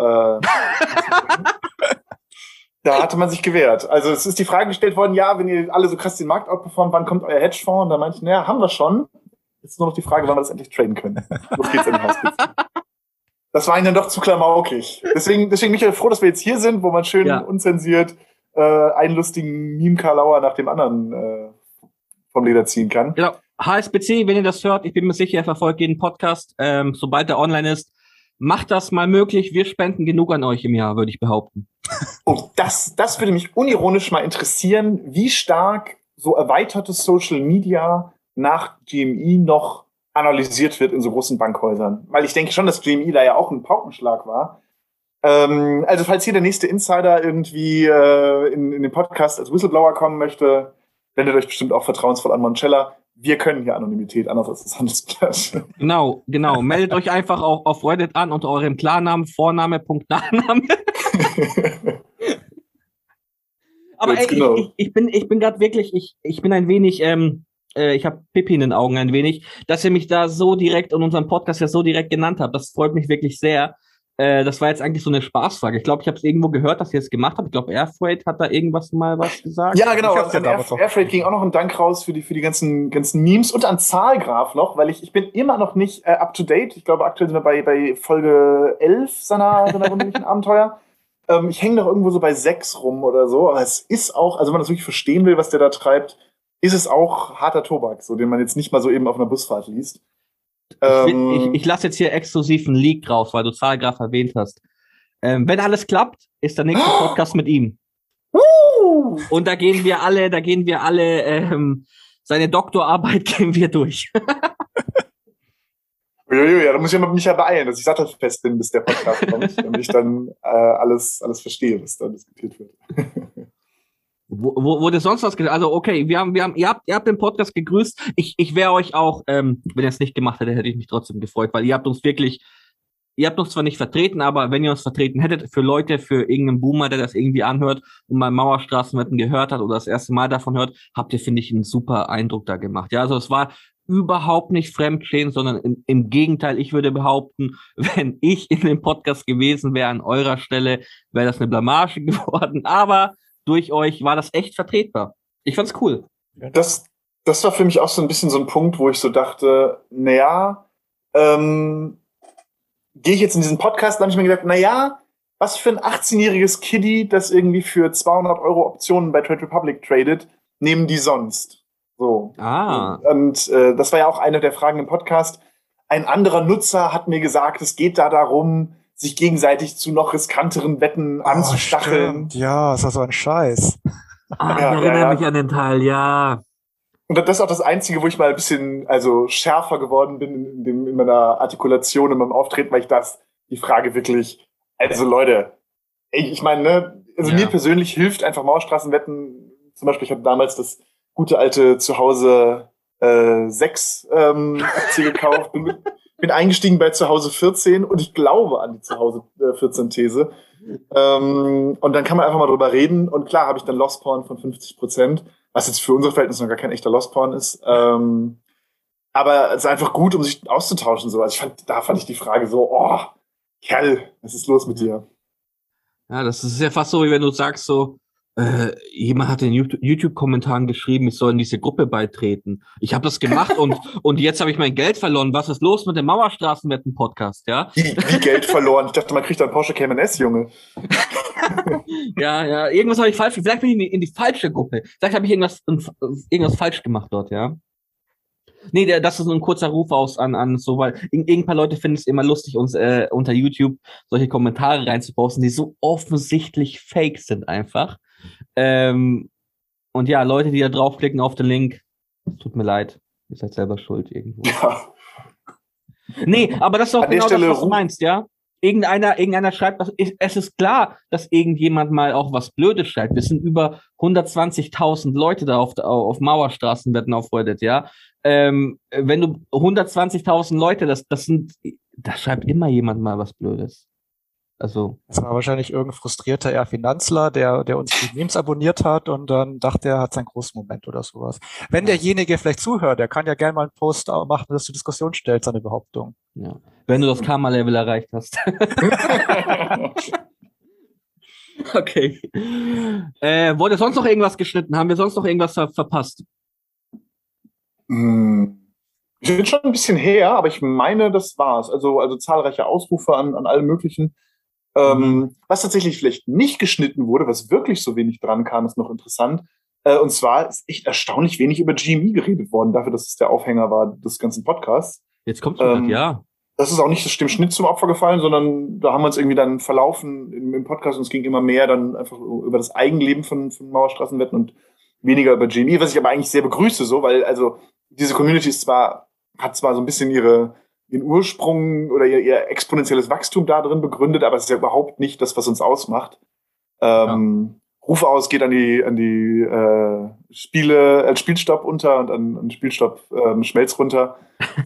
Da hatte man sich gewehrt. Also es ist die Frage gestellt worden, ja, wenn ihr alle so krass den Markt outperformt, wann kommt euer Hedgefonds? Und da meinte ich, naja, haben wir schon. Jetzt ist nur noch die Frage, wann wir das endlich traden können. Los geht's an die HSBC. Das war ihnen dann doch zu klamaukig. Deswegen bin ich froh, dass wir jetzt hier sind, wo man schön unzensiert einen lustigen Meme-Karlauer nach dem anderen vom Leder ziehen kann. Genau. HSBC, wenn ihr das hört, ich bin mir sicher, ihr verfolgt jeden Podcast, sobald er online ist. Macht das mal möglich. Wir spenden genug an euch im Jahr, würde ich behaupten. Oh, das würde mich unironisch mal interessieren, wie stark so erweitertes Social Media nach GME noch analysiert wird in so großen Bankhäusern. Weil ich denke schon, dass GME da ja auch ein Paukenschlag war. Also falls hier der nächste Insider irgendwie in den Podcast als Whistleblower kommen möchte, wendet euch bestimmt auch vertrauensvoll an Moncella. Wir können hier Anonymität, anders als das Handelsblatt. Genau. Meldet euch einfach auch auf Reddit an unter eurem Klarnamen, Vorname, Punkt, Nachname. Aber ey, ich bin gerade wirklich, ich bin ein wenig, ich habe Pipi in den Augen ein wenig, dass ihr mich da so direkt in unserem Podcast ja so direkt genannt habt. Das freut mich wirklich sehr. Das war jetzt eigentlich so eine Spaßfrage. Ich glaube, ich habe es irgendwo gehört, dass ihr es gemacht habt. Ich glaube, Airfreight hat da irgendwas mal was gesagt. Ja, genau. An Airfreight ging auch noch ein Dank raus für die ganzen Memes und an Zahlgraph noch, weil ich bin immer noch nicht up to date. Ich glaube, aktuell sind wir bei Folge 11 seiner wunderlichen Abenteuer. Ich hänge noch irgendwo so bei 6 rum oder so, aber es ist auch, also wenn man das wirklich verstehen will, was der da treibt, ist es auch harter Tobak, so den man jetzt nicht mal so eben auf einer Busfahrt liest. Ich lasse jetzt hier exklusiv einen Leak drauf, weil du Zahlgraph erwähnt hast. Wenn alles klappt, ist der nächste Podcast mit ihm. Und da gehen wir alle, seine Doktorarbeit gehen wir durch. Ja, da muss ich mich ja beeilen, dass ich sattelfest bin, bis der Podcast kommt, damit ich dann alles verstehe, was da diskutiert wird. Wurde sonst was gesagt? Also, okay, ihr habt den Podcast gegrüßt. Ich wäre euch auch, wenn ihr es nicht gemacht hättet, hätte ich mich trotzdem gefreut, weil ihr habt uns zwar nicht vertreten, aber wenn ihr uns vertreten hättet, für irgendeinen Boomer, der das irgendwie anhört und mal Mauerstraßenwetten gehört hat oder das erste Mal davon hört, habt ihr, finde ich, einen super Eindruck da gemacht. Ja, also es war überhaupt nicht Fremdschämen, sondern im Gegenteil, ich würde behaupten, wenn ich in dem Podcast gewesen wäre an eurer Stelle, wäre das eine Blamage geworden, aber durch euch war das echt vertretbar. Ich fand's cool. Das war für mich auch so ein bisschen so ein Punkt, wo ich so dachte, naja, gehe ich jetzt in diesen Podcast, dann habe ich mir gedacht, naja, was für ein 18-jähriges Kiddie, das irgendwie für 200 € Optionen bei Trade Republic tradet, nehmen die sonst? So. Und das war ja auch eine der Fragen im Podcast. Ein anderer Nutzer hat mir gesagt, es geht da darum, sich gegenseitig zu noch riskanteren Wetten anzustacheln. Ja, ist doch so ein Scheiß. Ich erinnere mich an den Teil, ja. Und das ist auch das Einzige, wo ich mal ein bisschen schärfer geworden bin in meiner Artikulation, in meinem Auftreten, weil ich die Frage wirklich, also Leute, ich meine, ne, mir persönlich hilft einfach Mauerstraßenwetten. Zum Beispiel, ich habe damals das gute alte Zuhause 6 Aktie gekauft, bin eingestiegen bei Zuhause 14 und ich glaube an die Zuhause 14 These. Und dann kann man einfach mal drüber reden. Und klar habe ich dann Lost Porn von 50%, was jetzt für unsere Verhältnisse noch gar kein echter Lost Porn ist. Aber es ist einfach gut, um sich auszutauschen. So. Also da fand ich die Frage so, oh, Kerl, was ist los mit dir? Ja, das ist ja fast so, wie wenn du sagst so, jemand hat in YouTube-Kommentaren geschrieben, ich soll in diese Gruppe beitreten. Ich habe das gemacht und jetzt habe ich mein Geld verloren. Was ist los mit dem Mauerstraßenwetten-Podcast, ja? Wie Geld verloren? Ich dachte, man kriegt einen Porsche Cayman S, Junge. Ja, irgendwas habe ich falsch. Vielleicht bin ich in die falsche Gruppe. Vielleicht habe ich irgendwas falsch gemacht dort, ja? Nee, das ist nur ein kurzer Ruf aus an so, weil ein paar Leute finden es immer lustig, uns unter YouTube solche Kommentare reinzuposten, die so offensichtlich fake sind einfach. Und ja, Leute, die da draufklicken auf den Link, tut mir leid, ihr seid selber schuld irgendwo. Ja. Nee, aber das ist doch genau das, was du meinst, ja? Irgendeiner schreibt, es ist klar, dass irgendjemand mal auch was Blödes schreibt. Wir sind über 120.000 Leute da auf Mauerstraßenwetten auf Reddit, ja? Wenn du 120.000 Leute, da schreibt immer jemand mal was Blödes. Also. Das war wahrscheinlich irgendein frustrierter Finanzler, der uns die Memes abonniert hat und dann dachte, er hat seinen großen Moment oder sowas. Wenn derjenige vielleicht zuhört, der kann ja gerne mal einen Post machen, das zur Diskussion stellt, seine Behauptung. Ja. Wenn du das Karma-Level erreicht hast. Okay. Wurde sonst noch irgendwas geschnitten? Haben wir sonst noch irgendwas verpasst? Ich bin schon ein bisschen her, aber ich meine, das war's. Also zahlreiche Ausrufe an allen möglichen. Was tatsächlich vielleicht nicht geschnitten wurde, was wirklich so wenig dran kam, ist noch interessant. Und zwar ist echt erstaunlich wenig über GME geredet worden, dafür, dass es der Aufhänger war des ganzen Podcasts. Jetzt kommt's wieder, ja. Das ist auch nicht dem Schnitt zum Opfer gefallen, sondern da haben wir uns irgendwie dann verlaufen im Podcast und es ging immer mehr dann einfach über das Eigenleben von Mauerstraßenwetten und weniger über GME, was ich aber eigentlich sehr begrüße, so, weil also diese Community hat zwar so ein bisschen ihren Ursprung oder ihr exponentielles Wachstum da drin begründet, aber es ist ja überhaupt nicht das, was uns ausmacht. Ruf aus geht an die Spiele als Spielstopp unter und an Spielstopp Schmelz runter.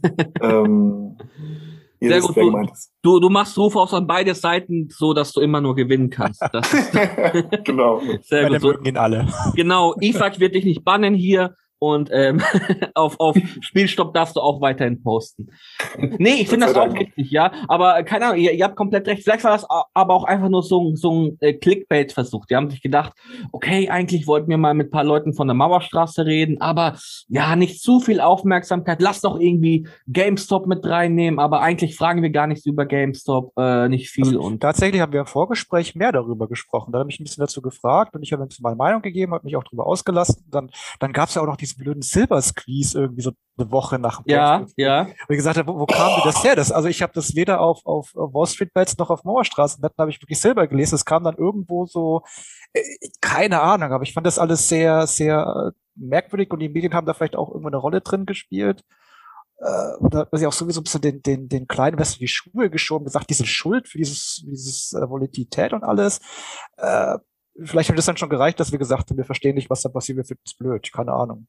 Sehr gut. Du machst Ruf aus an beide Seiten, so dass du immer nur gewinnen kannst. Das ist genau. Sehr gut. So, gehen alle. Genau. IFAG wird dich nicht bannen hier. Und auf Spielstopp darfst du auch weiterhin posten. Nee, ich finde das auch richtig, ja. Aber keine Ahnung, ihr habt komplett recht. Vielleicht war das aber auch einfach nur so ein Clickbait-Versuch. Die haben sich gedacht, okay, eigentlich wollten wir mal mit ein paar Leuten von der Mauerstraße reden, aber ja, nicht zu viel Aufmerksamkeit. Lass doch irgendwie GameStop mit reinnehmen, aber eigentlich fragen wir gar nichts über GameStop, nicht viel. Also, und tatsächlich haben wir im Vorgespräch mehr darüber gesprochen. Da habe ich ein bisschen dazu gefragt und ich habe ein bisschen meine Meinung gegeben, habe mich auch darüber ausgelassen. Dann gab es ja auch noch diesen blöden Silver Squeeze irgendwie so eine Woche nach dem Ja. Und ich gesagt habe, wo kam denn das her? Also ich habe das weder auf Wall Street Bets noch auf Mauerstraßenwetten habe ich wirklich Silber gelesen. Es kam dann irgendwo so, keine Ahnung, aber ich fand das alles sehr, sehr merkwürdig und die Medien haben da vielleicht auch irgendwo eine Rolle drin gespielt. Und da hat man sich auch sowieso ein bisschen den kleinen Westen in die Schuhe geschoben, gesagt, die sind schuld für dieses Volatilität und alles. Vielleicht hat das dann schon gereicht, dass wir gesagt haben, wir verstehen nicht, was da passiert, wir finden es blöd. Keine Ahnung.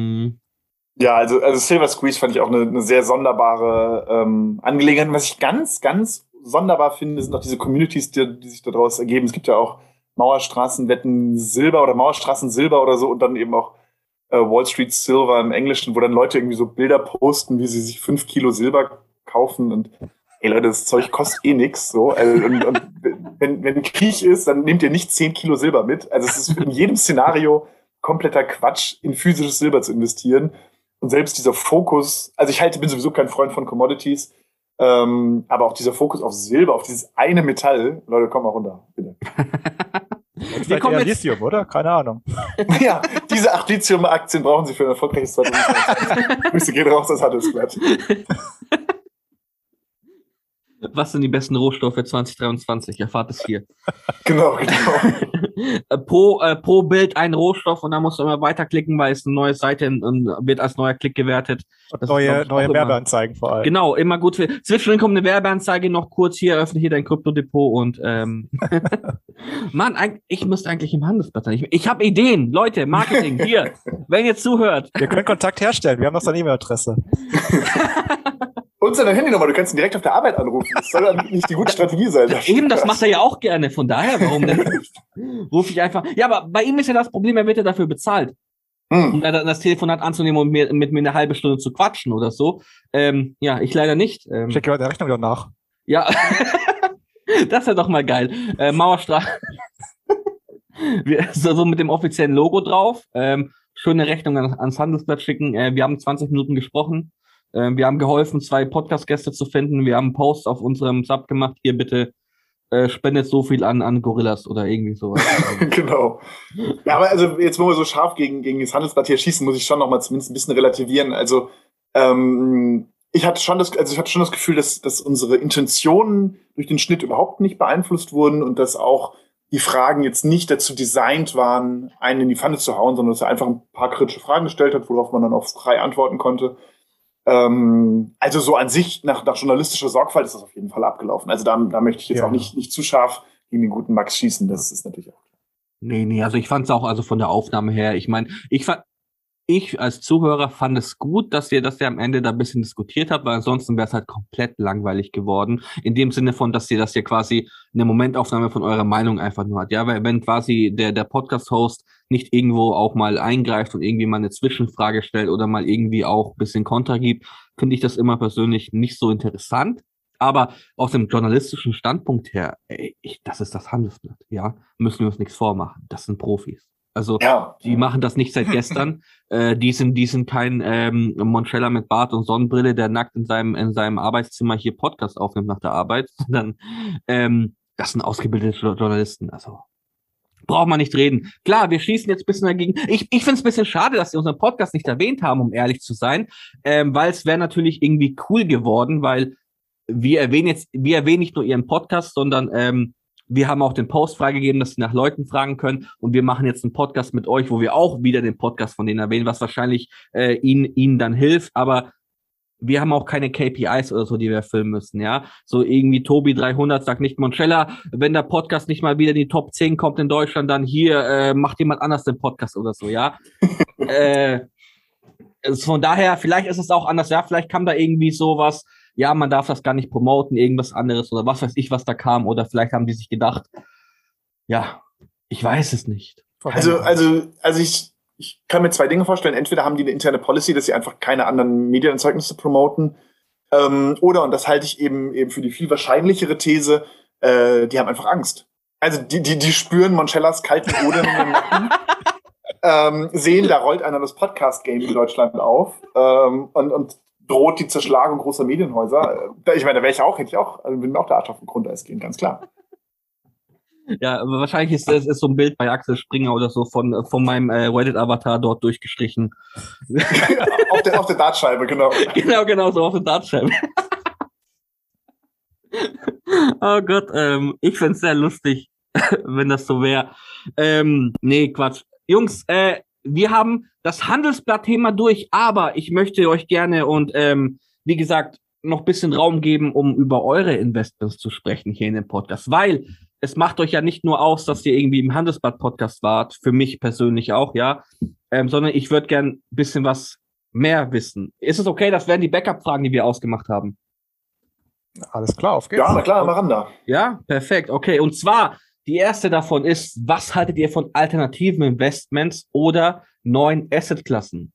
Ja, also Silver Squeeze fand ich auch eine sehr sonderbare Angelegenheit. Was ich ganz, ganz sonderbar finde, sind auch diese Communities, die sich daraus ergeben. Es gibt ja auch Mauerstraßenwetten Silber oder Mauerstraßen Silber oder so und dann eben auch Wall Street Silver im Englischen, wo dann Leute irgendwie so Bilder posten, wie sie sich 5 Kilo Silber kaufen und ey Leute, das Zeug kostet eh nix. So. Und wenn Krieg ist, dann nehmt ihr nicht 10 Kilo Silber mit. Also es ist in jedem Szenario kompletter Quatsch, in physisches Silber zu investieren. Und selbst dieser Fokus, also bin sowieso kein Freund von Commodities, aber auch dieser Fokus auf Silber, auf dieses eine Metall, Leute, komm mal runter, bitte. Und vielleicht eher Lithium, oder? Keine Ahnung. Ja, diese 8 Lithium-Aktien brauchen Sie für ein erfolgreiches 2020. Grüße gehen raus, das Handelsblatt. Was sind die besten Rohstoffe 2023? Erfahrt es hier. Genau. pro Bild ein Rohstoff und dann musst du immer weiterklicken, weil es eine neue Seite und wird als neuer Klick gewertet. Und neue Werbeanzeigen vor allem. Genau, immer gut. Zwischendrin kommt eine Werbeanzeige noch kurz hier, öffne hier dein Kryptodepot und Mann, ich müsste eigentlich im Handelsblatt sein. Ich habe Ideen, Leute, Marketing, hier, wenn ihr zuhört. Wir können Kontakt herstellen, wir haben noch seine E-Mail-Adresse. Und seine Handynummer, du kannst ihn direkt auf der Arbeit anrufen. Das soll dann nicht die gute Strategie sein. Eben, das macht er ja auch gerne. Von daher, warum denn? Rufe ich einfach. Ja, aber bei ihm ist ja das Problem, er wird ja dafür bezahlt. Um dann das Telefonat anzunehmen und mit mir eine halbe Stunde zu quatschen oder so. Ja, ich leider nicht. Schick dir heute Rechnung wieder nach. Ja, das wäre doch mal geil. Mauerstraße. so mit dem offiziellen Logo drauf. Schöne Rechnung ans Handelsblatt schicken. Wir haben 20 Minuten gesprochen. Wir haben geholfen, 2 Podcast-Gäste zu finden. Wir haben einen Post auf unserem Sub gemacht. Hier bitte spendet so viel an Gorillas oder irgendwie sowas. Genau. Ja, aber also jetzt, wo wir so scharf gegen das Handelsblatt hier schießen, muss ich schon noch mal zumindest ein bisschen relativieren. Also ich hatte schon das Gefühl, dass unsere Intentionen durch den Schnitt überhaupt nicht beeinflusst wurden und dass auch die Fragen jetzt nicht dazu designt waren, einen in die Pfanne zu hauen, sondern dass er einfach ein paar kritische Fragen gestellt hat, worauf man dann auch frei antworten konnte. Also so an sich, nach journalistischer Sorgfalt ist das auf jeden Fall abgelaufen. Also da möchte ich jetzt auch nicht zu scharf gegen den guten Max schießen. Das ist natürlich auch klar. Nee, also ich fand es auch also von der Aufnahme her, ich meine, ich als Zuhörer fand es gut, dass ihr am Ende da ein bisschen diskutiert habt, weil ansonsten wäre es halt komplett langweilig geworden. In dem Sinne von, dass ihr quasi eine Momentaufnahme von eurer Meinung einfach nur hat. Ja, weil wenn quasi der Podcast-Host nicht irgendwo auch mal eingreift und irgendwie mal eine Zwischenfrage stellt oder mal irgendwie auch ein bisschen Kontra gibt, finde ich das immer persönlich nicht so interessant. Aber aus dem journalistischen Standpunkt her, das ist das Handelsblatt, ja, müssen wir uns nichts vormachen. Das sind Profis. Also die machen das nicht seit gestern. Die sind kein Monchella mit Bart und Sonnenbrille, der nackt in seinem Arbeitszimmer hier Podcast aufnimmt nach der Arbeit, sondern das sind ausgebildete Journalisten. Also braucht man nicht reden. Klar, wir schießen jetzt ein bisschen dagegen. Ich finde es ein bisschen schade, dass sie unseren Podcast nicht erwähnt haben, um ehrlich zu sein, weil es wäre natürlich irgendwie cool geworden, weil wir erwähnen nicht nur ihren Podcast, sondern wir haben auch den Post freigegeben, dass sie nach Leuten fragen können. Und wir machen jetzt einen Podcast mit euch, wo wir auch wieder den Podcast von denen erwähnen, was wahrscheinlich ihnen dann hilft. Aber wir haben auch keine KPIs oder so, die wir erfüllen müssen, ja. So irgendwie Tobi 300 sagt nicht Monchella, wenn der Podcast nicht mal wieder in die Top 10 kommt in Deutschland, dann hier macht jemand anders den Podcast oder so, ja. Von daher, vielleicht ist es auch anders, ja. Vielleicht kam da irgendwie sowas, ja, man darf das gar nicht promoten, irgendwas anderes oder was weiß ich, was da kam. Oder vielleicht haben die sich gedacht, ja, ich weiß es nicht. Also ich kann mir 2 Dinge vorstellen. Entweder haben die eine interne Policy, dass sie einfach keine anderen Medienerzeugnisse promoten. Oder, und das halte ich eben für die viel wahrscheinlichere These, die haben einfach Angst. Also die spüren Monchellas kalten Odem im Nacken, sehen, da rollt einer das Podcast-Game in Deutschland auf und droht die Zerschlagung großer Medienhäuser. Ich meine, da hätte ich auch, würde mir auch der Arsch auf den Grundeis gehen, ganz klar. Ja, aber wahrscheinlich ist so ein Bild bei Axel Springer oder so von meinem Reddit-Avatar dort durchgestrichen. auf der Dartscheibe, genau. Genau, so auf der Dartscheibe. Oh Gott, ich find's sehr lustig, wenn das so wäre. Nee, Quatsch. Jungs, wir haben das Handelsblatt-Thema durch, aber ich möchte euch gerne und wie gesagt, noch ein bisschen Raum geben, um über eure Investments zu sprechen hier in dem Podcast, weil es macht euch ja nicht nur aus, dass ihr irgendwie im Handelsblatt-Podcast wart, für mich persönlich auch, ja, sondern ich würde gern ein bisschen was mehr wissen. Ist es okay? Das wären die Backup-Fragen, die wir ausgemacht haben. Alles klar, auf geht's. Ja, na klar, machen da. Ja, perfekt, okay. Und zwar, die erste davon ist, was haltet ihr von alternativen Investments oder neuen Assetklassen?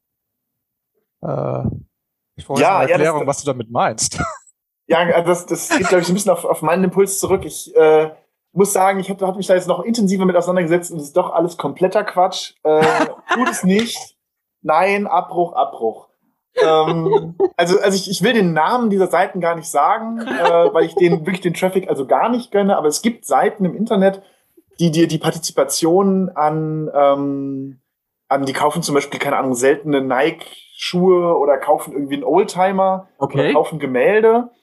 Ich brauche eine Erklärung, was du damit meinst. Ja, das geht, glaube ich, so ein bisschen auf meinen Impuls zurück. Ich muss sagen, ich habe mich da jetzt noch intensiver mit auseinandergesetzt und es ist doch alles kompletter Quatsch. Tut es nicht. Nein, Abbruch. Also ich will den Namen dieser Seiten gar nicht sagen, weil ich denen wirklich den Traffic also gar nicht gönne, aber es gibt Seiten im Internet, die dir die Partizipation an die kaufen zum Beispiel, keine Ahnung, seltene Nike-Schuhe oder kaufen irgendwie einen Oldtimer oder kaufen Gemälde.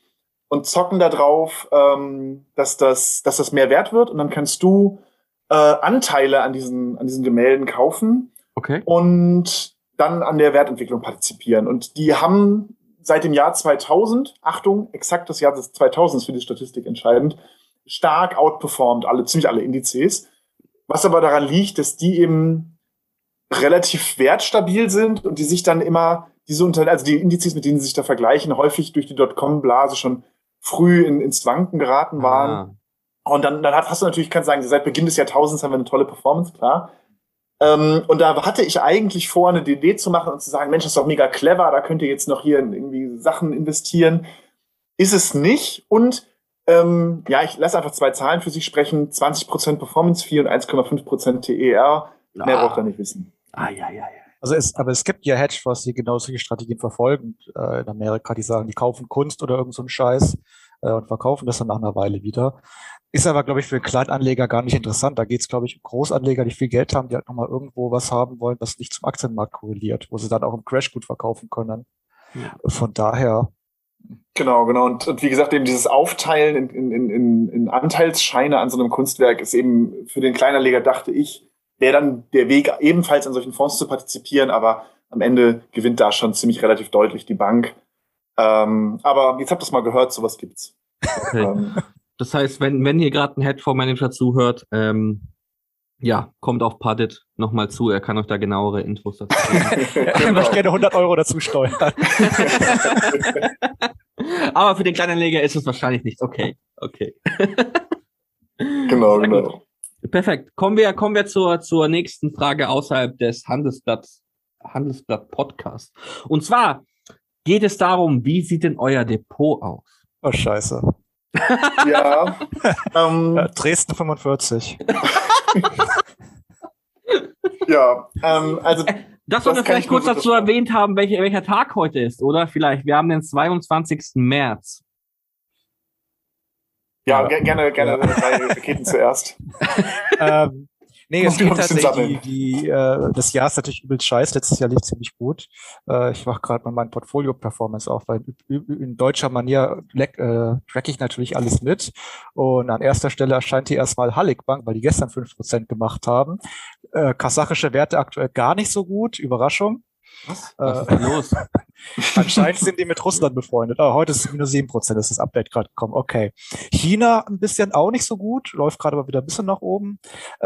und zocken da drauf, dass das mehr wert wird. Und dann kannst du Anteile an diesen Gemälden kaufen und dann an der Wertentwicklung partizipieren. Und die haben seit dem Jahr 2000, Achtung, exakt das Jahr des 2000 ist für die Statistik entscheidend, stark outperformed, ziemlich alle Indizes. Was aber daran liegt, dass die eben relativ wertstabil sind und die sich dann immer, also die Indizes, mit denen sie sich da vergleichen, häufig durch die Dotcom-Blase schon früh ins Wanken geraten waren. Und dann hast du natürlich, kannst sagen, seit Beginn des Jahrtausends haben wir eine tolle Performance, klar. Und da hatte ich eigentlich vor, eine Idee zu machen und zu sagen, Mensch, das ist doch mega clever, da könnt ihr jetzt noch hier in irgendwie Sachen investieren. Ist es nicht. Und ich lasse einfach 2 Zahlen für sich sprechen. 20% Performance Fee und 1,5% TER. Mehr braucht ihr nicht wissen. Also es gibt ja Hedgefonds, die genau solche Strategien verfolgen in Amerika, die sagen, die kaufen Kunst oder irgend so einen Scheiß und verkaufen das dann nach einer Weile wieder. Ist aber, glaube ich, für Kleinanleger gar nicht interessant. Da geht es, glaube ich, um Großanleger, die viel Geld haben, die halt nochmal irgendwo was haben wollen, was nicht zum Aktienmarkt korreliert, wo sie dann auch im Crash gut verkaufen können. Ja. Von daher. Genau. Und wie gesagt, eben dieses Aufteilen in Anteilsscheine an so einem Kunstwerk ist eben für den Kleinanleger, dachte ich, wäre dann der Weg, ebenfalls an solchen Fonds zu partizipieren, aber am Ende gewinnt da schon ziemlich relativ deutlich die Bank. Aber jetzt habt ihr es mal gehört, sowas gibt's. Okay. Das heißt, wenn hier gerade ein Hedgefondsmanager zuhört, kommt auf Padit nochmal zu, er kann euch da genauere Infos dazu geben. Ich möchte gerne 100 € dazu steuern. Aber für den Kleinanleger ist es wahrscheinlich nicht. Okay. Genau. Perfekt. Kommen wir zur nächsten Frage außerhalb des Handelsblatt Podcast. Und zwar geht es darum, wie sieht denn euer Depot aus? Oh, scheiße. Ja. Dresden 45. Ja, also das sollten wir vielleicht kurz dazu erwähnt haben, welcher Tag heute ist, oder? Vielleicht. Wir haben den 22. März. Ja, gerne 3 Raketen zuerst. Es geht tatsächlich, das Jahr ist natürlich übel scheiß. Letztes Jahr lief ziemlich gut. Ich mache gerade mal mein Portfolio-Performance auf, weil in deutscher Manier tracke ich natürlich alles mit. Und an erster Stelle erscheint hier erstmal Halyk Bank, weil die gestern 5% gemacht haben. Kasachische Werte aktuell gar nicht so gut. Überraschung. Was ist denn los? Anscheinend sind die mit Russland befreundet. Heute ist es minus 7%, ist das Update gerade gekommen. Okay. China ein bisschen auch nicht so gut, läuft gerade aber wieder ein bisschen nach oben. Ich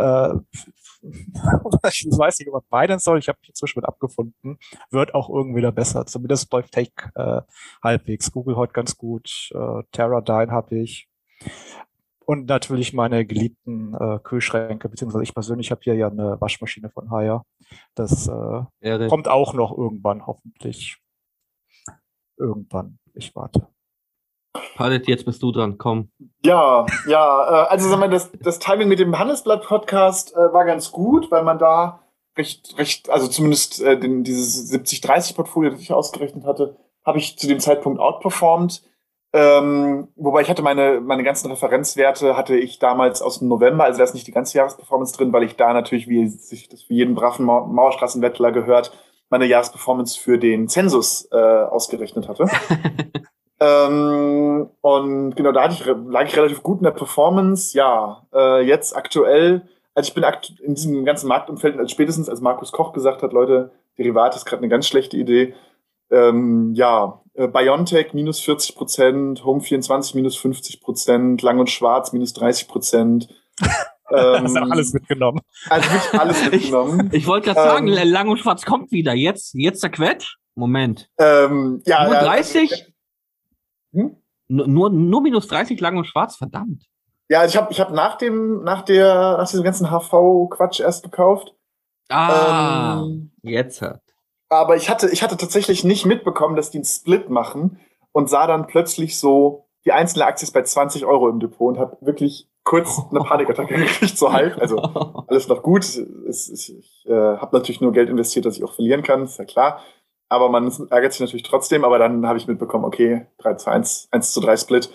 weiß nicht, ob man weinen soll. Ich habe mich inzwischen mit abgefunden. Wird auch irgendwie wieder besser. Zumindest läuft Tech halbwegs. Google heute ganz gut. Teradyne habe ich. Und natürlich meine geliebten Kühlschränke, beziehungsweise ich persönlich habe hier ja eine Waschmaschine von Haier. Das kommt auch noch irgendwann, hoffentlich. Irgendwann. Ich warte. Padit, jetzt bist du dran, komm. Ja, also sagen wir, das Timing mit dem Handelsblatt-Podcast war ganz gut, weil man da recht, also zumindest dieses 70-30-Portfolio, das ich ausgerechnet hatte, habe ich zu dem Zeitpunkt outperformed. Wobei ich hatte meine ganzen Referenzwerte hatte ich damals aus dem November, also da ist nicht die ganze Jahresperformance drin, weil ich da natürlich, wie sich das für jeden braven Mauerstraßenwettler gehört, meine Jahresperformance für den Zensus ausgerechnet hatte. Und genau, da lag ich relativ gut in der Performance. Ja, jetzt aktuell, also ich bin in diesem ganzen Marktumfeld, also spätestens als Markus Koch gesagt hat, Leute, Derivat ist gerade eine ganz schlechte Idee. BioNTech minus 40%, Home24 minus 50%, Lang und Schwarz minus 30%. Hast du auch alles mitgenommen? Also wirklich alles mitgenommen. Ich wollte gerade sagen, Lang und Schwarz kommt wieder. Jetzt der Quetsch? Moment. Nur 30? Nur minus 30 Lang und Schwarz? Verdammt. Ja, also ich hab nach diesem ganzen HV-Quatsch erst gekauft. Jetzt hat. Aber ich hatte tatsächlich nicht mitbekommen, dass die einen Split machen und sah dann plötzlich so die einzelne Aktie ist bei 20 € im Depot und habe wirklich kurz eine Panikattacke gekriegt, so halb. Also alles noch gut. Ich habe natürlich nur Geld investiert, das ich auch verlieren kann, ist ja klar. Aber man ärgert sich natürlich trotzdem. Aber dann habe ich mitbekommen, okay, 1:3 Split.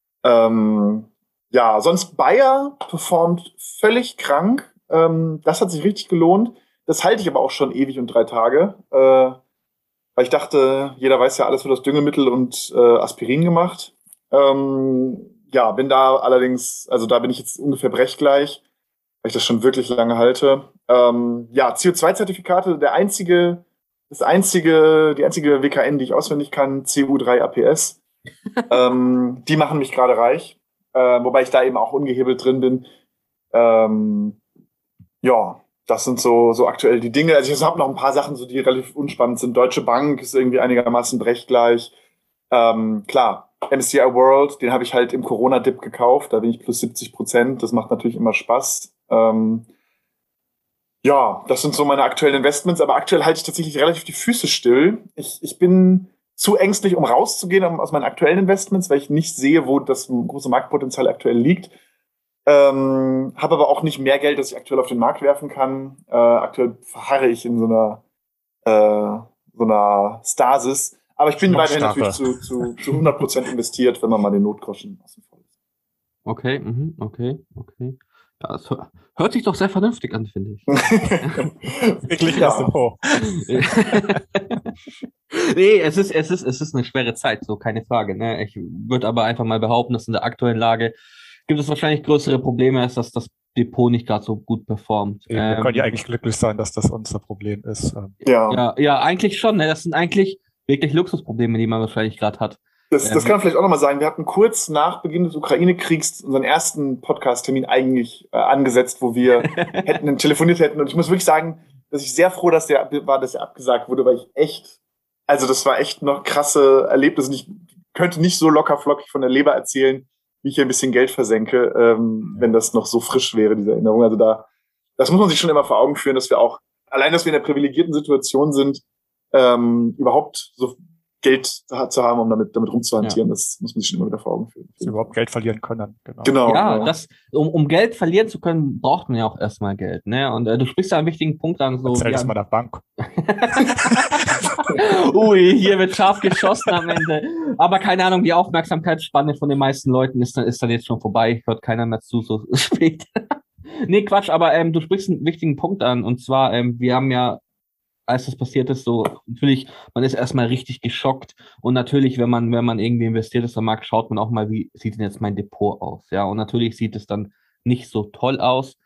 Sonst Bayer performt völlig krank. Das hat sich richtig gelohnt. Das halte ich aber auch schon ewig und 3 Tage. Weil ich dachte, jeder weiß ja, alles wird aus Düngemittel und Aspirin gemacht. Ja, bin da allerdings, also da bin ich jetzt ungefähr brechgleich, weil ich das schon wirklich lange halte. Ja, CO2-Zertifikate, die einzige WKN, die ich auswendig kann, CU3 APS. Die machen mich gerade reich, wobei ich da eben auch ungehebelt drin bin. Ja, das sind so aktuell die Dinge. Also ich habe noch ein paar Sachen, so die relativ unspannend sind. Deutsche Bank ist irgendwie einigermaßen brechgleich. Klar, MSCI World, den habe ich halt im Corona-Dip gekauft. Da bin ich plus 70%. Das macht natürlich immer Spaß. Ja, das sind so meine aktuellen Investments. Aber aktuell halte ich tatsächlich relativ die Füße still. Ich bin zu ängstlich, um rauszugehen aus meinen aktuellen Investments, weil ich nicht sehe, wo das große Marktpotenzial aktuell liegt. Habe aber auch nicht mehr Geld, das ich aktuell auf den Markt werfen kann. Aktuell verharre ich in so einer Stasis. Aber ich bin weiterhin natürlich zu 100% investiert, wenn man mal den Notgroschen aus dem Fall ist. Okay, okay. Ja, das hört sich doch sehr vernünftig an, finde ich. Wirklich erst im Hoch. Nee, es ist eine schwere Zeit, so keine Frage. Ne? Ich würde aber einfach mal behaupten, dass in der aktuellen Lage gibt es wahrscheinlich größere Probleme, als dass das Depot nicht gerade so gut performt. Wir können ja eigentlich glücklich sein, dass das unser Problem ist. Ja, eigentlich schon. Ne? Das sind eigentlich wirklich Luxusprobleme, die man wahrscheinlich gerade hat. Das kann man vielleicht auch nochmal sagen. Wir hatten kurz nach Beginn des Ukraine-Kriegs unseren ersten Podcast-Termin eigentlich angesetzt, wo wir telefoniert hätten. Und ich muss wirklich sagen, dass ich sehr froh, dass der abgesagt wurde, weil ich echt, also das war echt noch krasse Erlebnis. Und ich könnte nicht so locker flockig von der Leber erzählen, wie ich hier ein bisschen Geld versenke, wenn das noch so frisch wäre, diese Erinnerung. Also das muss man sich schon immer vor Augen führen, dass wir auch, allein, dass wir in einer privilegierten Situation sind, überhaupt so Geld zu haben, um damit rumzuhantieren. Ja. Das muss man sich schon immer wieder vor Augen führen. Dass wir überhaupt Geld verlieren können. Genau. Ja, um Geld verlieren zu können, braucht man ja auch erstmal Geld. Ne? Und du sprichst da einen wichtigen Punkt an. So, erzähl das mal der Bank. Ui, hier wird scharf geschossen am Ende. Aber keine Ahnung, die Aufmerksamkeitsspanne von den meisten Leuten ist dann jetzt schon vorbei. Hört keiner mehr zu, so spät. Nee, Quatsch, aber du sprichst einen wichtigen Punkt an. Und zwar, wir haben ja, als das passiert ist, so natürlich, man ist erstmal richtig geschockt und natürlich, wenn man irgendwie investiert ist am Markt, schaut man auch mal, wie sieht denn jetzt mein Depot aus, ja, und natürlich sieht es dann nicht so toll aus.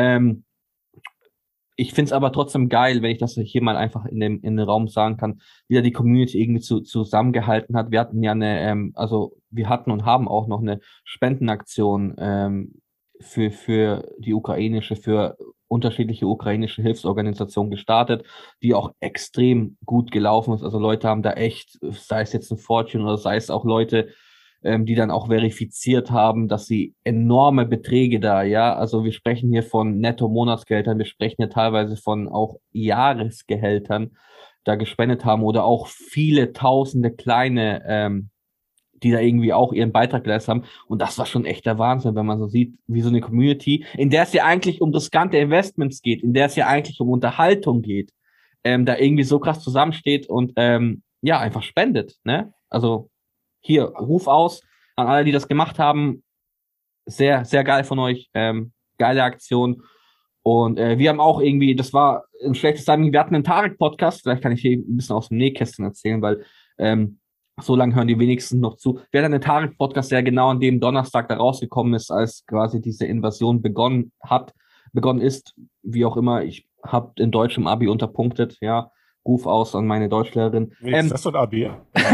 Ich finde es aber trotzdem geil, wenn ich das hier mal einfach in den Raum sagen kann, wie da die Community irgendwie zusammengehalten hat. Wir hatten ja wir hatten und haben auch noch eine Spendenaktion für unterschiedliche ukrainische Hilfsorganisationen gestartet, die auch extrem gut gelaufen ist. Also Leute haben da echt, sei es jetzt ein Fortune oder sei es auch Leute, die dann auch verifiziert haben, dass sie enorme Beträge da, ja, also wir sprechen hier von Netto-Monatsgehältern, wir sprechen hier teilweise von auch Jahresgehältern, da gespendet haben oder auch viele tausende kleine die da irgendwie auch ihren Beitrag geleistet haben. Und das war schon echt der Wahnsinn, wenn man so sieht, wie so eine Community, in der es ja eigentlich um riskante Investments geht, in der es ja eigentlich um Unterhaltung geht, da irgendwie so krass zusammensteht und einfach spendet. Ne? Also hier, Ruf aus an alle, die das gemacht haben. Sehr, sehr geil von euch. Geile Aktion. Und wir haben auch irgendwie, das war ein schlechtes Timing, wir hatten einen Tarek-Podcast, vielleicht kann ich hier ein bisschen aus dem Nähkästchen erzählen, weil so lange hören die wenigsten noch zu. Wir hatten einen Tarek-Podcast, der genau an dem Donnerstag da rausgekommen ist, als quasi diese Invasion begonnen ist, wie auch immer. Ich habe in Deutsch im Abi unterpunktet, ja. Ruf aus an meine Deutschlehrerin. Wie ist das so ein Abi?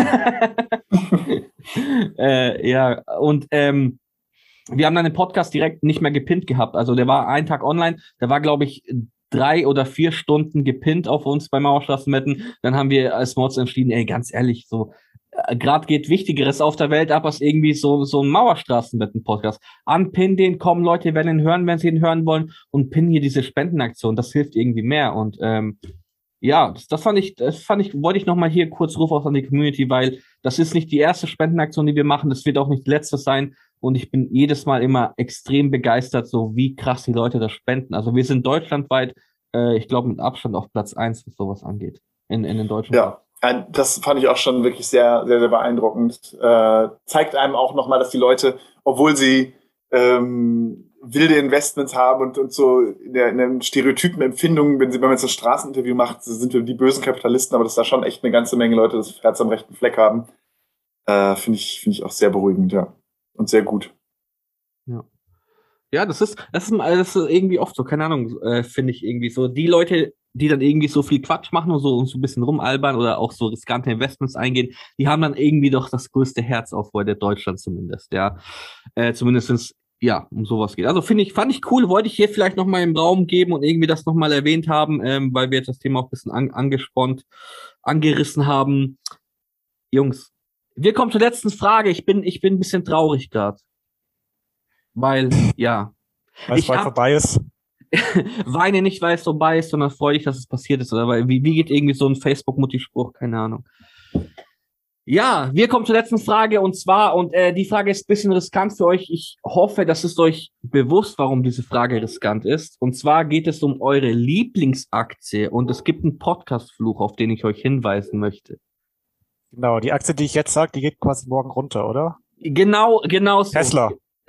Ja, und wir haben dann den Podcast direkt nicht mehr gepinnt gehabt. Also der war einen Tag online, der war, glaube ich, 3 oder 4 Stunden gepinnt auf uns bei Mauerstraßenwetten. Dann haben wir als Mods entschieden, ganz ehrlich, so gerade geht Wichtigeres auf der Welt ab als irgendwie so ein Mauerstraßenwetten-Podcast. Anpinnen den, kommen Leute, werden ihn hören, wenn sie ihn hören wollen und pinnen hier diese Spendenaktion. Das hilft irgendwie mehr. Und das wollte ich nochmal hier kurz Ruf aus an die Community, weil das ist nicht die erste Spendenaktion, die wir machen. Das wird auch nicht die letzte sein. Und ich bin jedes Mal immer extrem begeistert, so wie krass die Leute das spenden. Also wir sind deutschlandweit, ich glaube mit Abstand auf Platz 1, was sowas angeht, in den deutschen. Ja, das fand ich auch schon wirklich sehr, sehr, sehr beeindruckend. Zeigt einem auch nochmal, dass die Leute, obwohl sie wilde Investments haben und so in den stereotypen Empfindungen, wenn man jetzt ein Straßeninterview macht, sind wir die bösen Kapitalisten, aber dass da schon echt eine ganze Menge Leute das Herz am rechten Fleck haben. Finde ich auch sehr beruhigend, ja. Und sehr gut. Ja. Ja, das ist irgendwie oft so, keine Ahnung, finde ich irgendwie so. Die Leute, die dann irgendwie so viel Quatsch machen und so ein bisschen rumalbern oder auch so riskante Investments eingehen, die haben dann irgendwie doch das größte Herz auf heute Deutschland zumindest, ja. Zumindest wenn es ja um sowas geht. Also fand ich cool, wollte ich hier vielleicht nochmal im Raum geben und irgendwie das nochmal erwähnt haben, weil wir jetzt das Thema auch ein bisschen angerissen haben. Jungs, wir kommen zur letzten Frage. Ich bin ein bisschen traurig gerade. Weil, ja. Weil es bald vorbei ist. Weine nicht, weil es vorbei ist, sondern freu dich, dass es passiert ist. Oder wie geht irgendwie so ein Facebook-Mutti-Spruch? Keine Ahnung. Ja, wir kommen zur letzten Frage und die Frage ist ein bisschen riskant für euch. Ich hoffe, das ist euch bewusst, warum diese Frage riskant ist. Und zwar geht es um eure Lieblingsaktie und es gibt einen Podcast-Fluch, auf den ich euch hinweisen möchte. Genau, die Aktie, die ich jetzt sage, die geht quasi morgen runter, oder? Genau so. Tesla.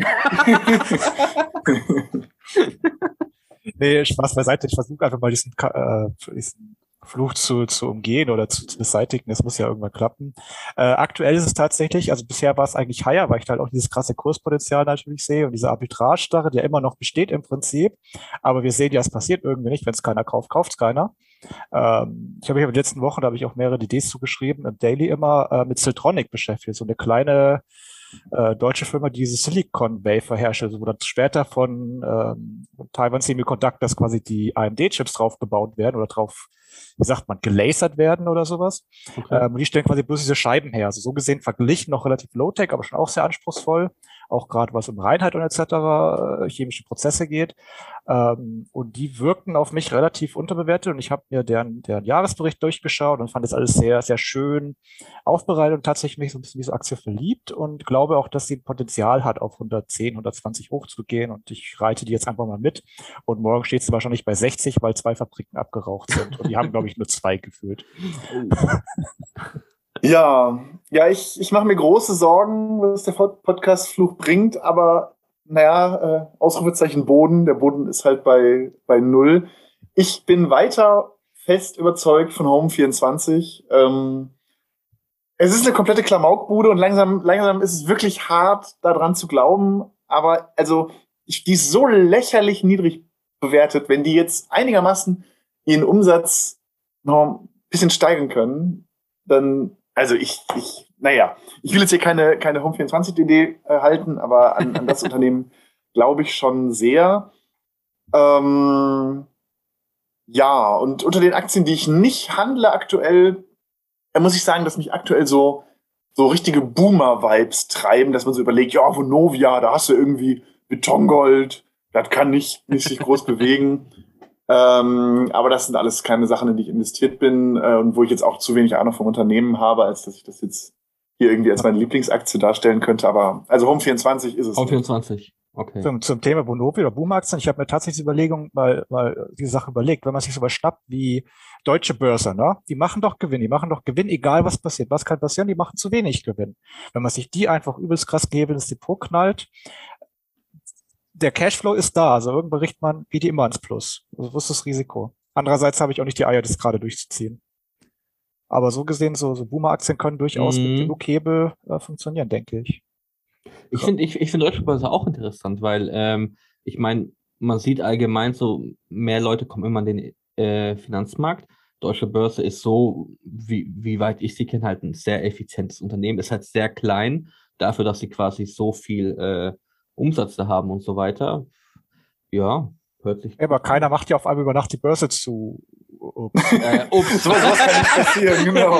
Nee, Spaß beiseite. Ich versuche einfach mal diesen Fluch zu umgehen oder zu beseitigen. Das muss ja irgendwann klappen. Aktuell ist es tatsächlich, also bisher war es eigentlich higher, weil ich da halt auch dieses krasse Kurspotenzial natürlich sehe und diese Arbitrage-Starre, die ja immer noch besteht im Prinzip. Aber wir sehen ja, es passiert irgendwie nicht. Wenn es keiner kauft, kauft es keiner. Ich habe mich in den letzten Wochen, da habe ich auch mehrere DDs zugeschrieben, im Daily immer mit Siltronic beschäftigt. So eine kleine deutsche Firma, die diese Silicon Wafer herstellt, wo dann später von Taiwan Semiconductors quasi die AMD-Chips drauf gebaut werden oder drauf, wie sagt man, gelasert werden oder sowas. Okay. Und die stellen quasi bloß diese Scheiben her. Also so gesehen verglichen noch relativ low-tech, aber schon auch sehr anspruchsvoll. Auch gerade was um Reinheit und etc. Chemische Prozesse geht. Und die wirkten auf mich relativ unterbewertet und ich habe mir deren Jahresbericht durchgeschaut und fand das alles sehr, sehr schön aufbereitet und tatsächlich mich so ein bisschen in diese Aktie verliebt und glaube auch, dass sie Potenzial hat, auf 110, 120 hochzugehen und ich reite die jetzt einfach mal mit und morgen steht sie wahrscheinlich bei 60, weil 2 Fabriken abgeraucht sind und die haben, glaube ich, nur 2 gefüllt. Ja, ich mache mir große Sorgen, was der Podcast-Fluch bringt, aber naja, Ausrufezeichen Boden, der Boden ist halt bei 0. Ich bin weiter fest überzeugt von Home24. Es ist eine komplette Klamaukbude und langsam ist es wirklich hart, daran zu glauben, aber also die ist so lächerlich niedrig bewertet, wenn die jetzt einigermaßen ihren Umsatz noch ein bisschen steigern können, dann also ich will jetzt hier keine Home24-DD halten, aber an das Unternehmen glaube ich schon sehr. Ja, und unter den Aktien, die ich nicht handle aktuell, muss ich sagen, dass mich aktuell so richtige Boomer-Vibes treiben, dass man so überlegt, ja, Vonovia, da hast du irgendwie Betongold, das kann nicht sich groß bewegen. Aber das sind alles keine Sachen, in die ich investiert bin und wo ich jetzt auch zu wenig Ahnung vom Unternehmen habe, als dass ich das jetzt hier irgendwie als meine Lieblingsaktie darstellen könnte. Aber also Home24 ist es. Home24, okay. Zum Thema Vonovia oder Boomaktien, ich habe mir tatsächlich die Überlegung mal die Sache überlegt, wenn man sich so was schnappt wie Deutsche Börse, ne? Die machen doch Gewinn, egal was passiert. Was kann passieren? Die machen zu wenig Gewinn. Wenn man sich die einfach übelst krass ins Depot knallt, der Cashflow ist da, also irgendwann bricht man, geht die immer ins Plus. Also wo ist das Risiko? Andererseits habe ich auch nicht die Eier, das gerade durchzuziehen. Aber so gesehen, so Boomer-Aktien können durchaus mit genug Hebel funktionieren, denke ich. Ich finde Deutsche Börse auch interessant, weil ich meine, man sieht allgemein so, mehr Leute kommen immer an den Finanzmarkt. Deutsche Börse ist so, wie weit ich sie kenne, halt ein sehr effizientes Unternehmen. Ist halt sehr klein, dafür, dass sie quasi so viel Umsatz da haben und so weiter. Ja, hört sich. Aber keiner macht ja auf einmal über Nacht die Börse zu. Ups. Sowas kann nicht passieren, genau.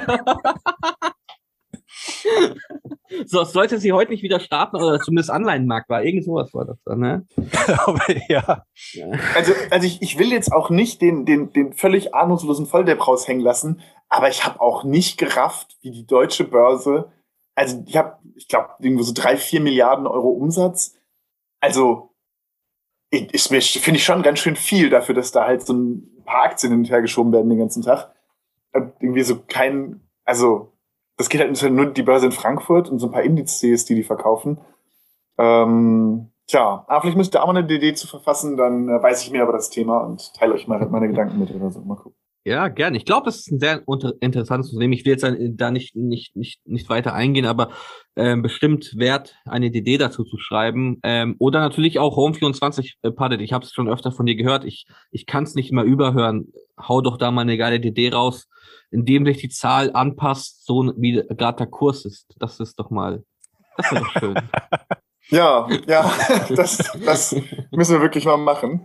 So, sollte sie heute nicht wieder starten oder zumindest Anleihenmarkt war. Irgend sowas war das dann, ne? Ja. Also ich will jetzt auch nicht den völlig ahnungslosen Volldepp raushängen lassen, aber ich habe auch nicht gerafft, wie die deutsche Börse, also ich glaube, irgendwo so 3-4 Milliarden Euro Umsatz. Also finde ich schon ganz schön viel dafür, dass da halt so ein paar Aktien hin und her geschoben werden den ganzen Tag. Irgendwie so das geht halt nur die Börse in Frankfurt und so ein paar Indizes, die verkaufen. Aber vielleicht müsst ihr auch mal eine DD zu verfassen, dann weiß ich mehr über das Thema und teile euch mal meine Gedanken mit oder so. Mal gucken. Ja, gerne. Ich glaube, das ist ein sehr interessantes Unternehmen. Ich will jetzt da nicht weiter eingehen, aber bestimmt wert, eine DD dazu zu schreiben. Oder natürlich auch Home24, Padlet. Ich habe es schon öfter von dir gehört. Ich kann es nicht mal überhören. Hau doch da mal eine geile DD raus, indem sich die Zahl anpasst, so wie gerade der Kurs ist. Das wäre doch schön. Ja, das müssen wir wirklich mal machen.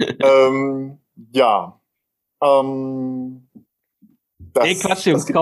Ja. Nee, Quatsch, Jungs, komm.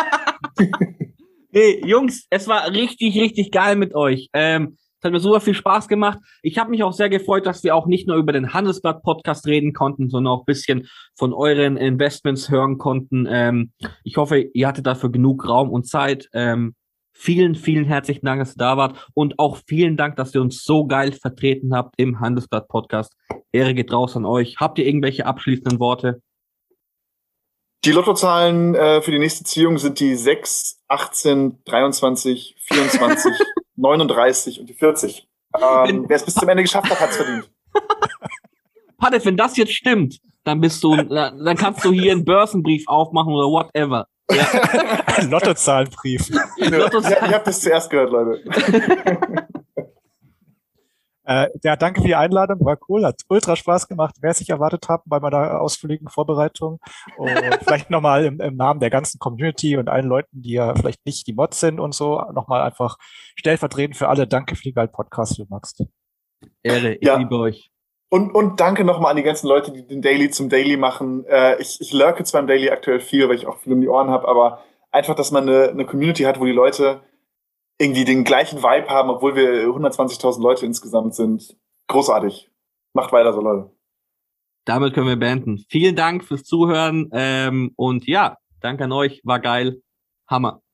Hey, Jungs, es war richtig, richtig geil mit euch. Es hat mir super viel Spaß gemacht. Ich habe mich auch sehr gefreut, dass wir auch nicht nur über den Handelsblatt-Podcast reden konnten, sondern auch ein bisschen von euren Investments hören konnten. Ich hoffe, ihr hattet dafür genug Raum und Zeit. Vielen, vielen herzlichen Dank, dass ihr da wart. Und auch vielen Dank, dass ihr uns so geil vertreten habt im Handelsblatt-Podcast. Ehre geht raus an euch. Habt ihr irgendwelche abschließenden Worte? Die Lottozahlen für die nächste Ziehung sind die 6, 18, 23, 24, 39 und die 40. Wer es bis zum Ende geschafft hat, hat es verdient. Padlet, wenn das jetzt stimmt, dann dann kannst du hier einen Börsenbrief aufmachen oder whatever. Ja. Ein Lottozahlenbrief. Ihr habt das zuerst gehört, Leute. Ja, danke für die Einladung, war cool, hat ultra Spaß gemacht, mehr als ich erwartet habe bei meiner ausführlichen Vorbereitung. Und vielleicht nochmal im Namen der ganzen Community und allen Leuten, die ja vielleicht nicht die Mods sind und so, nochmal einfach stellvertretend für alle, danke für die geilen Podcasts, die du magst. Ehre, ich liebe euch. Und danke nochmal an die ganzen Leute, die den Daily zum Daily machen. Ich lurke zwar im Daily aktuell viel, weil ich auch viel um die Ohren habe, aber einfach, dass man eine Community hat, wo die Leute irgendwie den gleichen Vibe haben, obwohl wir 120.000 Leute insgesamt sind. Großartig. Macht weiter so, Leute. Damit können wir beenden. Vielen Dank fürs Zuhören und ja, danke an euch, war geil. Hammer.